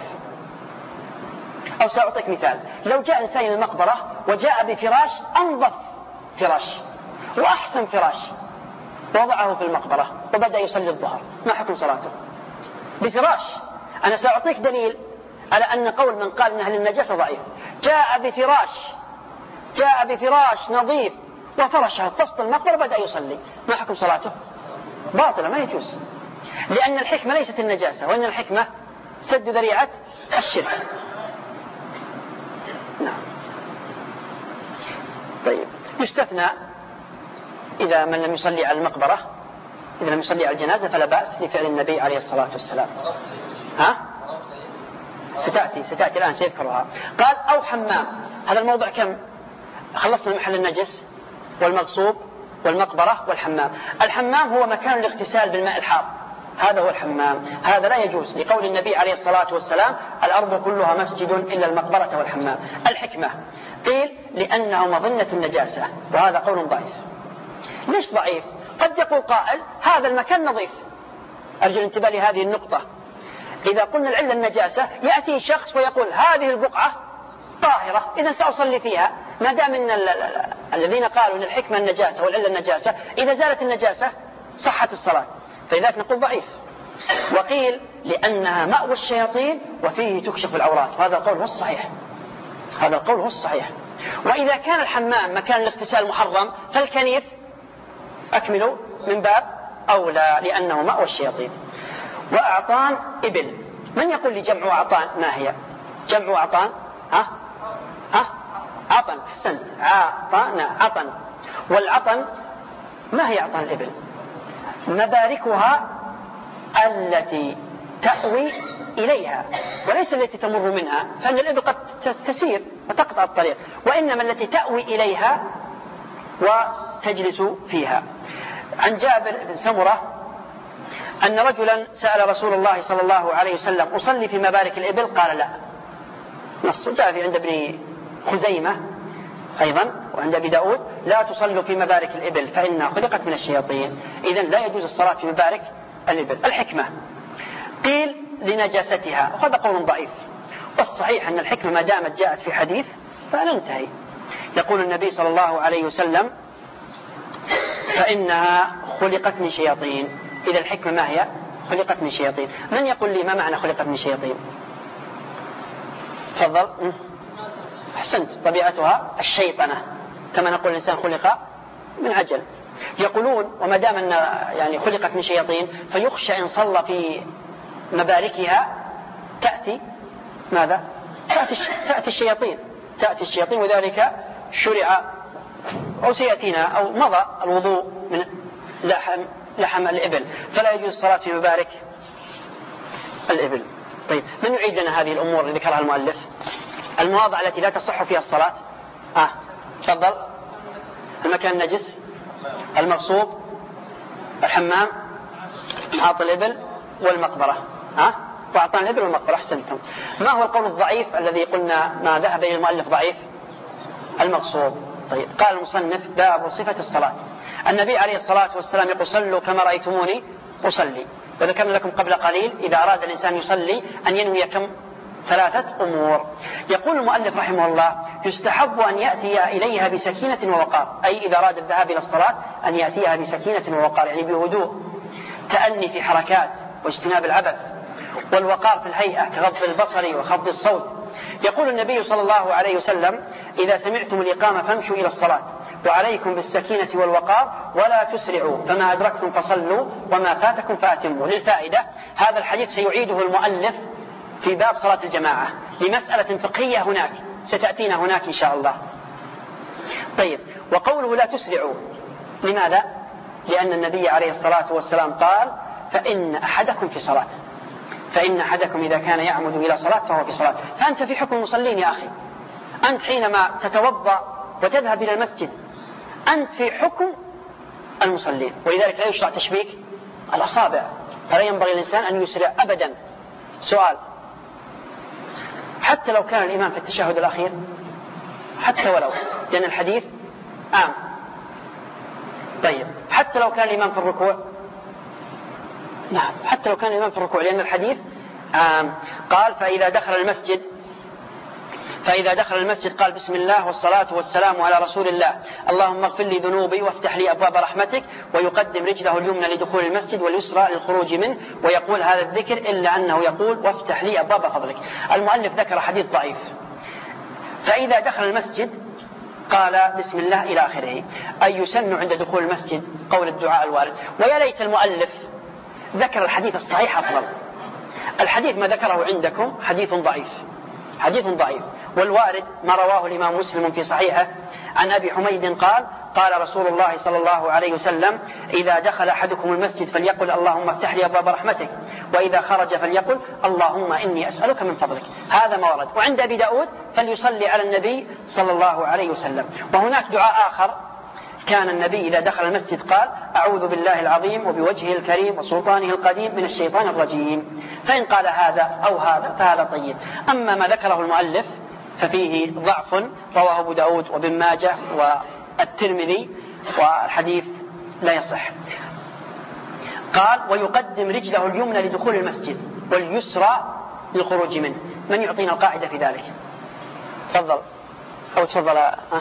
أو سأعطيك مثال. لو جاء إنسان إلى المقبرة وجاء بفراش أنظف فراش وأحسن فراش وضعه في المقبرة وبدأ يصلي الظهر، ما حكم صلاته؟ بفراش. أنا سأعطيك دليل على أن قول من قال إن أهل النجاسة ضعيف. جاء بفراش نظيف وفرشه في وسط المقبرة وبدأ يصلي، ما حكم صلاته؟ باطلة، ما يجوز، لأن الحكمة ليست النجاسة، وإن الحكمة سد ذريعة الشرك. نعم. طيب يستثنى إذا من لم يصلي على المقبرة، إذا لم يصلي على الجنازة فلا بأس لفعل النبي عليه الصلاة والسلام. ستأتي الآن سيذكرها. قال أو حمام. هذا الموضوع كم؟ خلصنا محل النجس والمغصوب والمقبرة والحمام. الحمام هو مكان الاغتسال بالماء الحار، هذا هو الحمام. هذا لا يجوز لقول النبي عليه الصلاة والسلام الأرض كلها مسجد إلا المقبرة والحمام. الحكمة قيل لأنه مظنة النجاسة، وهذا قول ضعيف. ليش ضعيف؟ قد يقول قائل هذا المكان نظيف. أرجو الانتباه لهذه النقطة. إذا قلنا العلة النجاسة يأتي شخص ويقول هذه البقعة طاهرة إذا سأصلي فيها، ما دام إن الذين قالوا إن الحكمة النجاسة والعلة النجاسة إذا زالت النجاسة صحت الصلاة، فلذلك نقول ضعيف. وقيل لأنها مأوى الشياطين وفيه تكشف العورات، وهذا القول هو الصحيح. وإذا كان الحمام مكان الاغتسال محرم فالكنيف أكملوا من باب أولى لأنه مأوى الشياطين. وأعطان إبل. من يقول لي جمع أعطان ما هي؟ جمع أعطان عطن. أحسنت، عطن. والعطن ما هي أعطان الإبل؟ مباركها التي تأوي إليها، وليس التي تمر منها، فإن الإبل قد تسير وتقطع الطريق، وإنما التي تأوي إليها وتجلس فيها. عن جابر بن سمرة أن رجلا سأل رسول الله صلى الله عليه وسلم أصلي في مبارك الإبل؟ قال لا. نص جاء في عند ابن خزيمة أيضا وعند أبي داود لا تصلوا في مبارك الإبل فإنها خلقت من الشياطين. إذن لا يجوز الصلاة في مبارك الإبل. الحكمة قيل لنجاستها، وهذا قول ضعيف. والصحيح أن الحكمة ما دامت جاءت في حديث فننتهي. يقول النبي صلى الله عليه وسلم: فإنها خلقت من شياطين. إذا الحكمة ما هي؟ خلقت من شياطين. من يقول لي ما معنى خلقت من شياطين؟ تفضل. أحسنت، طبيعتها الشيطنة، كما نقول الإنسان خلق من عجل. يقولون وما دام أن يعني خلقت من شياطين فيخشى إن صلى في مباركها تأتي ماذا؟ تأتي الشياطين، وذلك شرع أو سيأتينا أو مضى الوضوء من لحم الإبل، فلا يجوز الصلاة في مبارك الإبل. طيب، من يعيد لنا هذه الأمور اللي ذكرها المؤلف؟ المواضع التي لا تصح فيها الصلاة. تفضل. المكان النجس، المغصوب، الحمام، محاط الإبل، والمقبرة. وأعطانا الإبل والمقبرة. أحسنتم. ما هو القول الضعيف الذي قلنا ما ذهب إلى المؤلف ضعيف؟ المغصوب. طيب، قال المصنف: باب صفة الصلاة. النبي عليه الصلاة والسلام يقول: صلوا كما رأيتموني أصلي. وذكرنا لكم قبل قليل إذا أراد الإنسان يصلي أن ينوي كم؟ 3 أمور. يقول المؤلف رحمه الله: يستحب أن يأتي إليها بسكينة ووقار، أي إذا أراد الذهاب إلى الصلاة أن يأتيها بسكينة ووقار، يعني بهدوء، تأني في حركات واجتناب العبث، والوقار في الهيئة كغض البصر وخفض الصوت. يقول النبي صلى الله عليه وسلم: إذا سمعتم الإقامة فامشوا إلى الصلاة، وعليكم بالسكينة والوقار ولا تسرعوا، فما أدركتم فصلوا وما فاتكم فأتموا. للفائدة، هذا الحديث سيعيده المؤلف في باب صلاة الجماعة لمسألة فقهية هناك ستأتينا هناك إن شاء الله. طيب، وقوله لا تسرعوا لماذا؟ لأن النبي عليه الصلاة والسلام قال: فإن أحدكم في صلاة، فإن أحدكم إذا كان يعمد إلى صلاة فهو في صلاة. فأنت في حكم المصلين يا أخي، أنت حينما تتوضأ وتذهب إلى المسجد أنت في حكم المصلين، ولذلك لا يشرع تشبيك الأصابع، فلا ينبغي الإنسان أن يسرع أبدا. سؤال: حتى لو كان الإمام في التشهد الأخير، حتى ولو، لأن الحديث عام. طيب، حتى لو كان الإمام في الركوع، نعم، حتى لو كان الإمام في الركوع، لأن الحديث عام. قال: فإذا دخل المسجد قال: بسم الله والصلاة والسلام على رسول الله، اللهم اغفر لي ذنوبي وافتح لي أبواب رحمتك، ويقدم رجله اليمنى لدخول المسجد واليسرى للخروج منه، ويقول هذا الذكر إلا أنه يقول: وافتح لي أبواب فضلك. المؤلف ذكر حديث ضعيف. فإذا دخل المسجد قال بسم الله إلى آخره، أي يسن عند دخول المسجد قول الدعاء الوارد. ويا ليت المؤلف ذكر الحديث الصحيح أفضل. الحديث ما ذكره عندكم حديث ضعيف، والوارد ما رواه الإمام مسلم في صحيحه عن أبي حميد قال رسول الله صلى الله عليه وسلم: إذا دخل أحدكم المسجد فليقل اللهم افتح لي أبواب رحمتك، وإذا خرج فليقل اللهم إني أسألك من فضلك. هذا ما ورد. وعند أبي داود فليصلي على النبي صلى الله عليه وسلم. وهناك دعاء آخر كان النبي إذا دخل المسجد قال: أعوذ بالله العظيم وبوجهه الكريم وسلطانه القديم من الشيطان الرجيم. فإن قال هذا أو هذا فهذا طيب. أما ما ذكره المؤلف ففيه ضعف، رواه أبو داود وابن ماجه والترمذي، والحديث لا يصح. قال: ويقدم رجله اليمنى لدخول المسجد واليسرى للخروج منه. من يعطينا القاعدة في ذلك؟ تفضل. أو تفضل.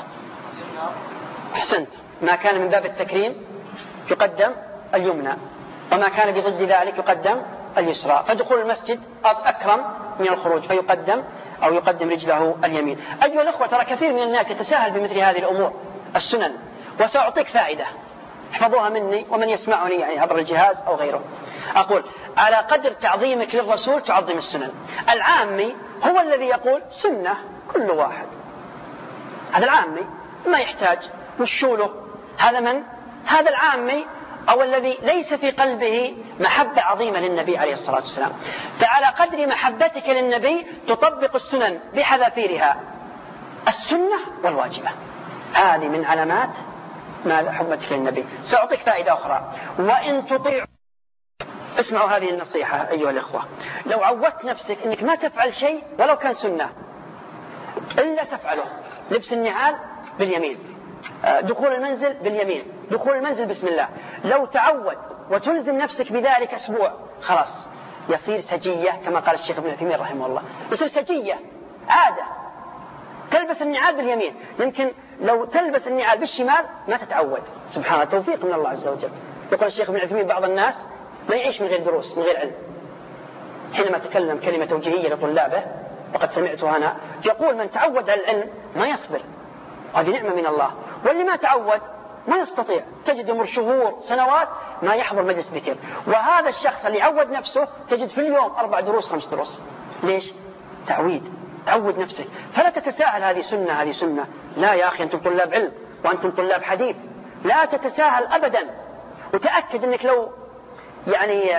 أحسنت. ما كان من باب التكريم يقدم اليمنى، وما كان بضد ذلك يقدم اليسرى. فدخول المسجد أكرم من الخروج، فيقدم أو يقدم رجله اليمين. أيها الأخوة، ترى كثير من الناس يتساهل بمثل هذه الأمور السنن، وسأعطيك فائدة احفظوها مني ومن يسمعني يعني عبر الجهاز أو غيره. أقول: على قدر تعظيمك للرسول تعظم السنن. العامي هو الذي يقول سنة كل واحد، هذا العامي ما يحتاج وشوله. هذا من؟ هذا العامي أو الذي ليس في قلبه محبة عظيمة للنبي عليه الصلاة والسلام. فعلى قدر محبتك للنبي تطبق السنن بحذافيرها، السنة والواجبة. هذه من علامات حبتك للنبي. سأعطيك فائدة أخرى: وإن تطيعوا. اسمعوا هذه النصيحة أيها الأخوة، لو عودت نفسك أنك ما تفعل شيء ولو كان سنة إلا تفعله، لبس النعال باليمين، دخول المنزل باليمين، دخول المنزل بسم الله، لو تعود وتلزم نفسك بذلك أسبوع خلاص يصير سجية كما قال الشيخ ابن عثيمين رحمه الله، يصير سجية عادة، تلبس النعال باليمين، يمكن لو تلبس النعال بالشمال ما تتعود. سبحان الله، توفيق من الله عز وجل. يقول الشيخ ابن عثيمين بعض الناس ما يعيش من غير دروس، من غير علم. حينما تكلم كلمة توجيهية لطلابه وقد سمعتها أنا، يقول من تعود على العلم ما يصبر، هذه نعمة من الله، واللي ما تعود ما يستطيع، تجد يمر شهور سنوات ما يحضر مجلس ذكر. وهذا الشخص اللي عود نفسه تجد في اليوم 4 دروس 5 دروس. ليش؟ تعويد، عود نفسك. فلا تتساهل، هذه سنة هذه سنة. لا يا أخي، أنتم طلاب علم وأنتم طلاب حديث، لا تتساهل أبدا. وتأكد أنك لو يعني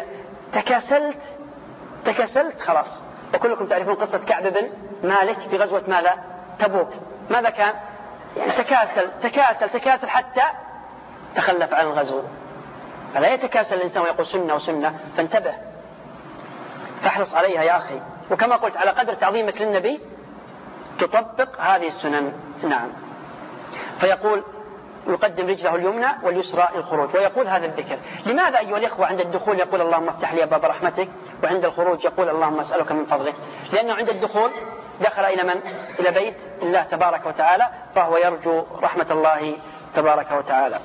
تكاسلت خلاص. وكلكم تعرفون قصة كعب بن مالك في غزوة ماذا؟ تبوك. ماذا كان؟ يعني تكاسل حتى تخلف عن الغزو. فلا يتكاسل الإنسان ويقول سنة وسنة، فانتبه، فاحرص عليها يا أخي. وكما قلت على قدر تعظيمك للنبي تطبق هذه السنن. نعم. فيقول يقدم رجله اليمنى واليسرى للخروج، ويقول هذا الذكر. لماذا أيها الإخوة عند الدخول يقول اللهم افتح لي أبواب رحمتك، وعند الخروج يقول اللهم أسألك من فضلك؟ لأنه عند الدخول دخل إلى من؟ إلى بيت الله تبارك وتعالى، فهو يرجو رحمة الله تبارك وتعالى.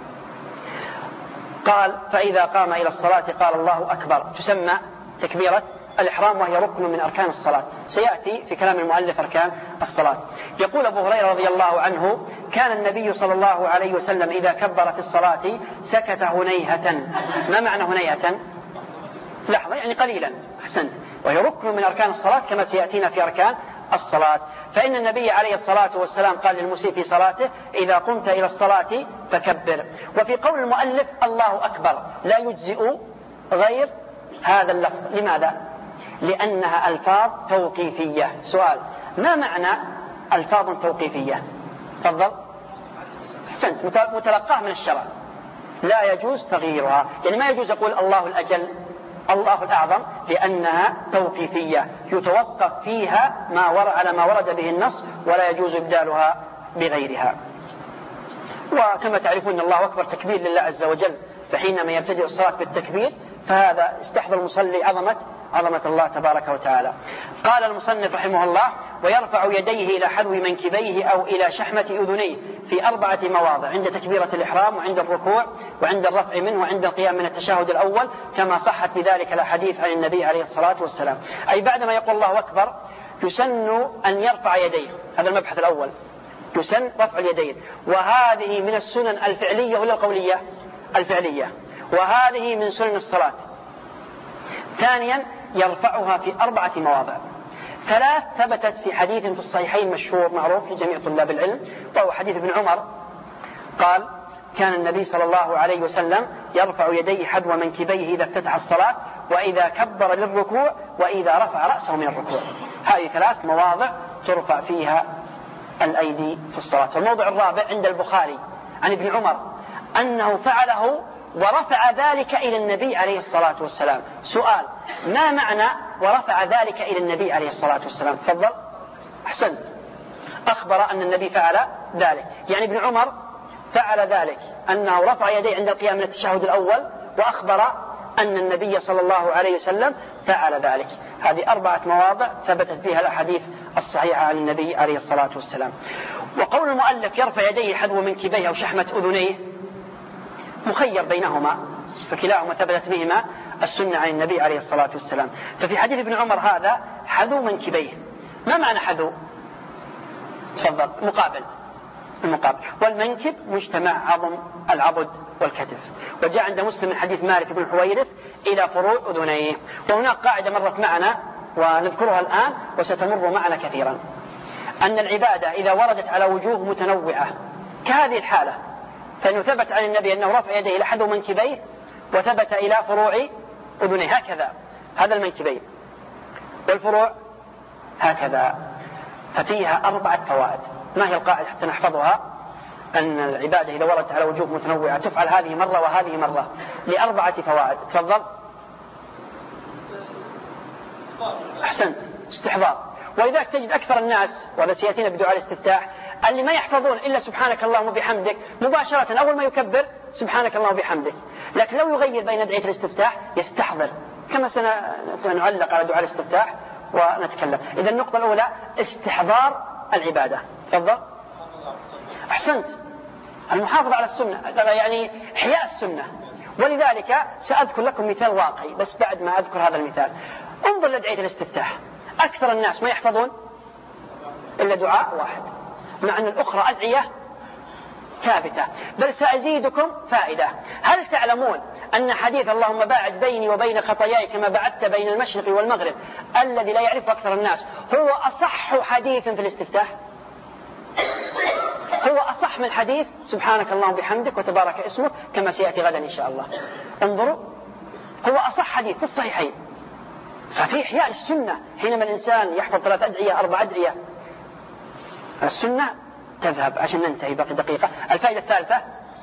قال فإذا قام إلى الصلاة قال الله أكبر، تسمى تكبيرة الإحرام، وهي ركن من أركان الصلاة، سيأتي في كلام المؤلف أركان الصلاة. يقول أبو هريرة رضي الله عنه كان النبي صلى الله عليه وسلم إذا كبر في الصلاة سكت هنيهة. ما معنى هنيهة؟ لحظة، يعني قليلا. أحسنت. وهي ركن من أركان الصلاة كما سيأتينا في أركان الصلاة. فإن النبي عليه الصلاة والسلام قال للمسيء في صلاته إذا قمت إلى الصلاة فكبر. وفي قول المؤلف الله أكبر لا يجزئ غير هذا اللفظ. لماذا؟ لأنها ألفاظ توقيفية. سؤال: ما معنى ألفاظ توقيفية؟ تفضل. أحسنت، متلقاه من الشرع، لا يجوز تغييرها. يعني ما يجوز أقول الله الأجل، الله الأعظم، لأنها توقيفية يتوقف فيها على ما ورد به النص، ولا يجوز إبدالها بغيرها. وكما تعرفون الله أكبر تكبير لله عز وجل، فحينما يبتدئ الصلاة بالتكبير فهذا استحضر المصلي عظمة الله تبارك وتعالى. قال المصنف رحمه الله ويرفع يديه إلى حذو منكبيه أو إلى شحمة أذنيه في 4 مواضع: عند تكبيرة الإحرام، وعند الركوع، وعند الرفع منه، وعند القيام من التشهد الأول، كما صحت بذلك الحديث عن النبي عليه الصلاة والسلام. أي بعدما يقول الله أكبر يسن أن يرفع يديه. هذا المبحث الأول، يسن رفع اليدين. وهذه من السنن الفعلية ولا القولية؟ الفعلية. وهذه من سنن الصلاة. ثانيا يرفعها في 4 مواضع. 3 ثبتت في حديث في الصحيحين مشهور معروف لجميع طلاب العلم، وهو حديث ابن عمر قال كان النبي صلى الله عليه وسلم يرفع يديه حذو منكبيه إذا افتتح الصلاة، وإذا كبر للركوع، وإذا رفع رأسه من الركوع. هذه 3 مواضع ترفع فيها الأيدي في الصلاة. والموضع الرابع عند البخاري عن ابن عمر أنه فعله ورفع ذلك إلى النبي عليه الصلاة والسلام. سؤال: ما معنى ورفع ذلك إلى النبي عليه الصلاة والسلام؟ تفضل. أحسنت. أخبر أن النبي فعل ذلك، يعني ابن عمر فعل ذلك، أنه رفع يديه عند القيام من التشهد الأول، وأخبر أن النبي صلى الله عليه وسلم فعل ذلك. هذه 4 مواضع ثبتت فيها الأحاديث الصحيحة عن النبي عليه الصلاة والسلام. وقول المؤلف يرفع يديه حذو منكبيه أو شحمة أذنيه مخير بينهما، فكلاهما ثبتت بهما السنة عن النبي عليه الصلاة والسلام. ففي حديث ابن عمر هذا حذو منكبيه. ما معنى حذو؟ تفضل. المقابل. والمنكب مجتمع عظم العضد والكتف. وجاء عند مسلم من حديث مالك بن حويرث إلى فروع أذنيه. وهناك قاعدة مرت معنا ونذكرها الآن وستمر معنا كثيرا، أن العبادة إذا وردت على وجوه متنوعة كهذه الحالة، فإنه ثبت عن النبي أنه رفع يديه إلى حذو منكبيه، وثبت إلى فروع أذنيه هكذا، هذا المنكبين، والفروع هكذا، ففيها 4 فوائد. ما هي القاعدة حتى نحفظها؟ أن العبادة إذا وردت على وجوه متنوعة تفعل هذه مرة وهذه مرة ل4 فوائد. تفضل. أحسنت. استحضار. ولذلك تجد أكثر الناس، وهذا سيأتينا بدعاء الاستفتاح، اللي ما يحفظون إلا سبحانك اللهم وبحمدك مباشرة أول ما يكبر سبحانك اللهم وبحمدك. لكن لو يغير بين أدعية الاستفتاح يستحضر كما سنعلق على دعاء الاستفتاح ونتكلم. إذا النقطة الأولى استحضار العبادة. تفضل. أحسنت. المحافظة على السنة يعني إحياء السنة. ولذلك سأذكر لكم مثال واقعي، بس بعد ما أذكر هذا المثال انظر لدعية الاستفتاح. أكثر الناس ما يحفظون إلا دعاء واحد، مع أن الأخرى أدعية ثابتة. بل سأزيدكم فائدة. هل تعلمون أن حديث اللهم باعد بيني وبين خطاياي كما بعدت بين المشرق والمغرب الذي لا يعرفه أكثر الناس هو أصح حديث في الاستفتاح؟ هو أصح من حديث سبحانك اللهم وبحمدك وتبارك اسمك كما سيأتي غدا إن شاء الله. انظروا، هو أصح حديث في الصحيحين. ففي إحياء السنة حينما الإنسان يحفظ 3 أدعية 4 أدعية السنة تذهب. عشان ننتهي باقي دقيقة. الفائدة الثالثة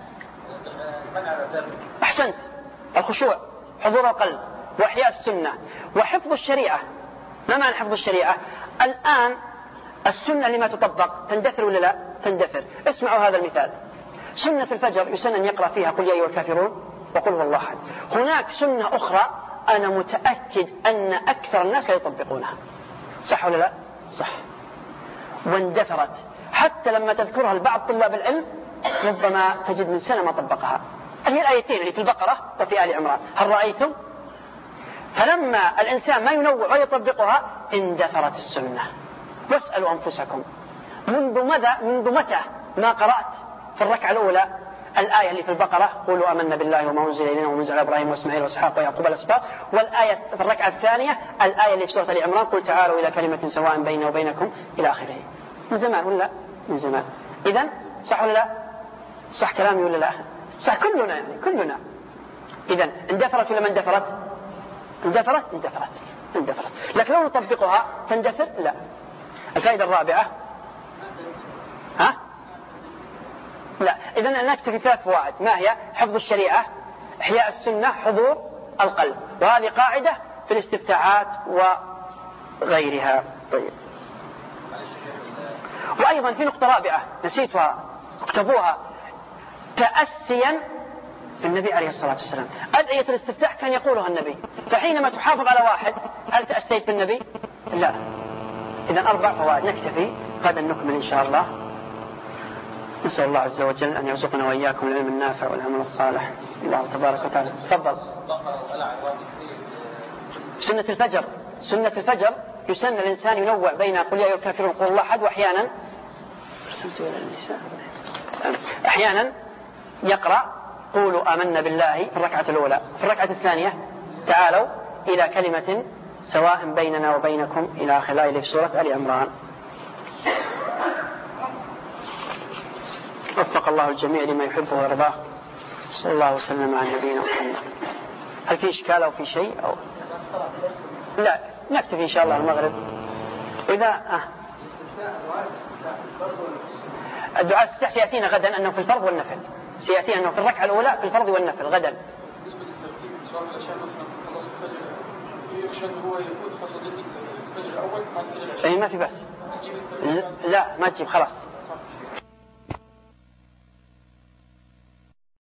أحسنت، الخشوع، حضور القلب، وإحياء السنة، وحفظ الشريعة. ما معنى حفظ الشريعة؟ الآن السنة لما تطبق تندثر ولا لا؟ تندثر. اسمعوا هذا المثال. سنة الفجر يسن أن يقرأ فيها قل يا أيها الكافرون وقل هو الله أحد. هناك سنة أخرى أنا متأكد أن أكثر الناس لا يطبقونها. صح ولا لا؟ صح. واندثرت حتى لما تذكرها البعض طلاب العلم ربما تجد من سنة ما طبقها. هي الآيتين اللي في البقرة وفي آل عمران. هل رأيتم؟ فلما الإنسان ما ينوع ويطبقها اندثرت السنة. واسألوا أنفسكم منذ متى ما قرأت في الركعة الأولى الآية اللي في البقرة قولوا آمنا بالله وما أنزل إلينا وما أنزل على إبراهيم وإسماعيل وإسحاق ويعقوب الأسباط، والآية في الركعة الثانية الآية اللي في سورة آل عمران قل تعالوا إلى كلمة سواء بيننا وبينكم إلى آخره. من زمان ولا من زمان؟ إذن صح ولا لا؟ صح كلامي ولا لا؟ صح كلنا يعني كلنا. إذن اندثرت ولا ما اندثرت؟ اندثرت. لكن لو نطبقها تندثر؟ لا. الفائدة الرابعة لا. إذن نكتفي 3 فوائد. ما هي؟ حفظ الشريعة، إحياء السنة، حضور القلب. وهذه قاعدة في الاستفتاحات وغيرها. طيب. وأيضا في نقطة رابعة نسيتها اكتبوها. تأسيا بالنبي عليه الصلاة والسلام. أدعية الاستفتاح كان يقولها النبي، فحينما تحافظ على واحد هل تأسيت بالنبي؟ لا. إذن 4 فوائد نكتفي، غدا نكمل إن شاء الله. نسأل الله عز وجل أن يرزقنا وإياكم العلم النافع والعمل الصالح. الله تبارك وتعالى. تفضل. سنة الفجر يسن الإنسان ينوع بين قل يا أيها الكافرون قل الله أحد، وأحيانا يقرأ قولوا آمنا بالله في الركعة الأولى. في الركعة الثانية تعالوا إلى كلمة سواء بيننا وبينكم إلى آخر الآية في سورة آل عمران. وفق الله الجميع لما يحبه ويرضاه. صلى الله وسلم على نبينا محمد. هل في إشكال أو في شيء أو لا؟ نكتفي إن شاء الله المغرب. إذا الدعاء الاستفتاح سيأتينا غدا أنه في الفرض والنفل. سيأتينا أنه في الركعة الأولى في الفرض والنفل غدا. أي ما في بس. لا ما تجيب خلاص.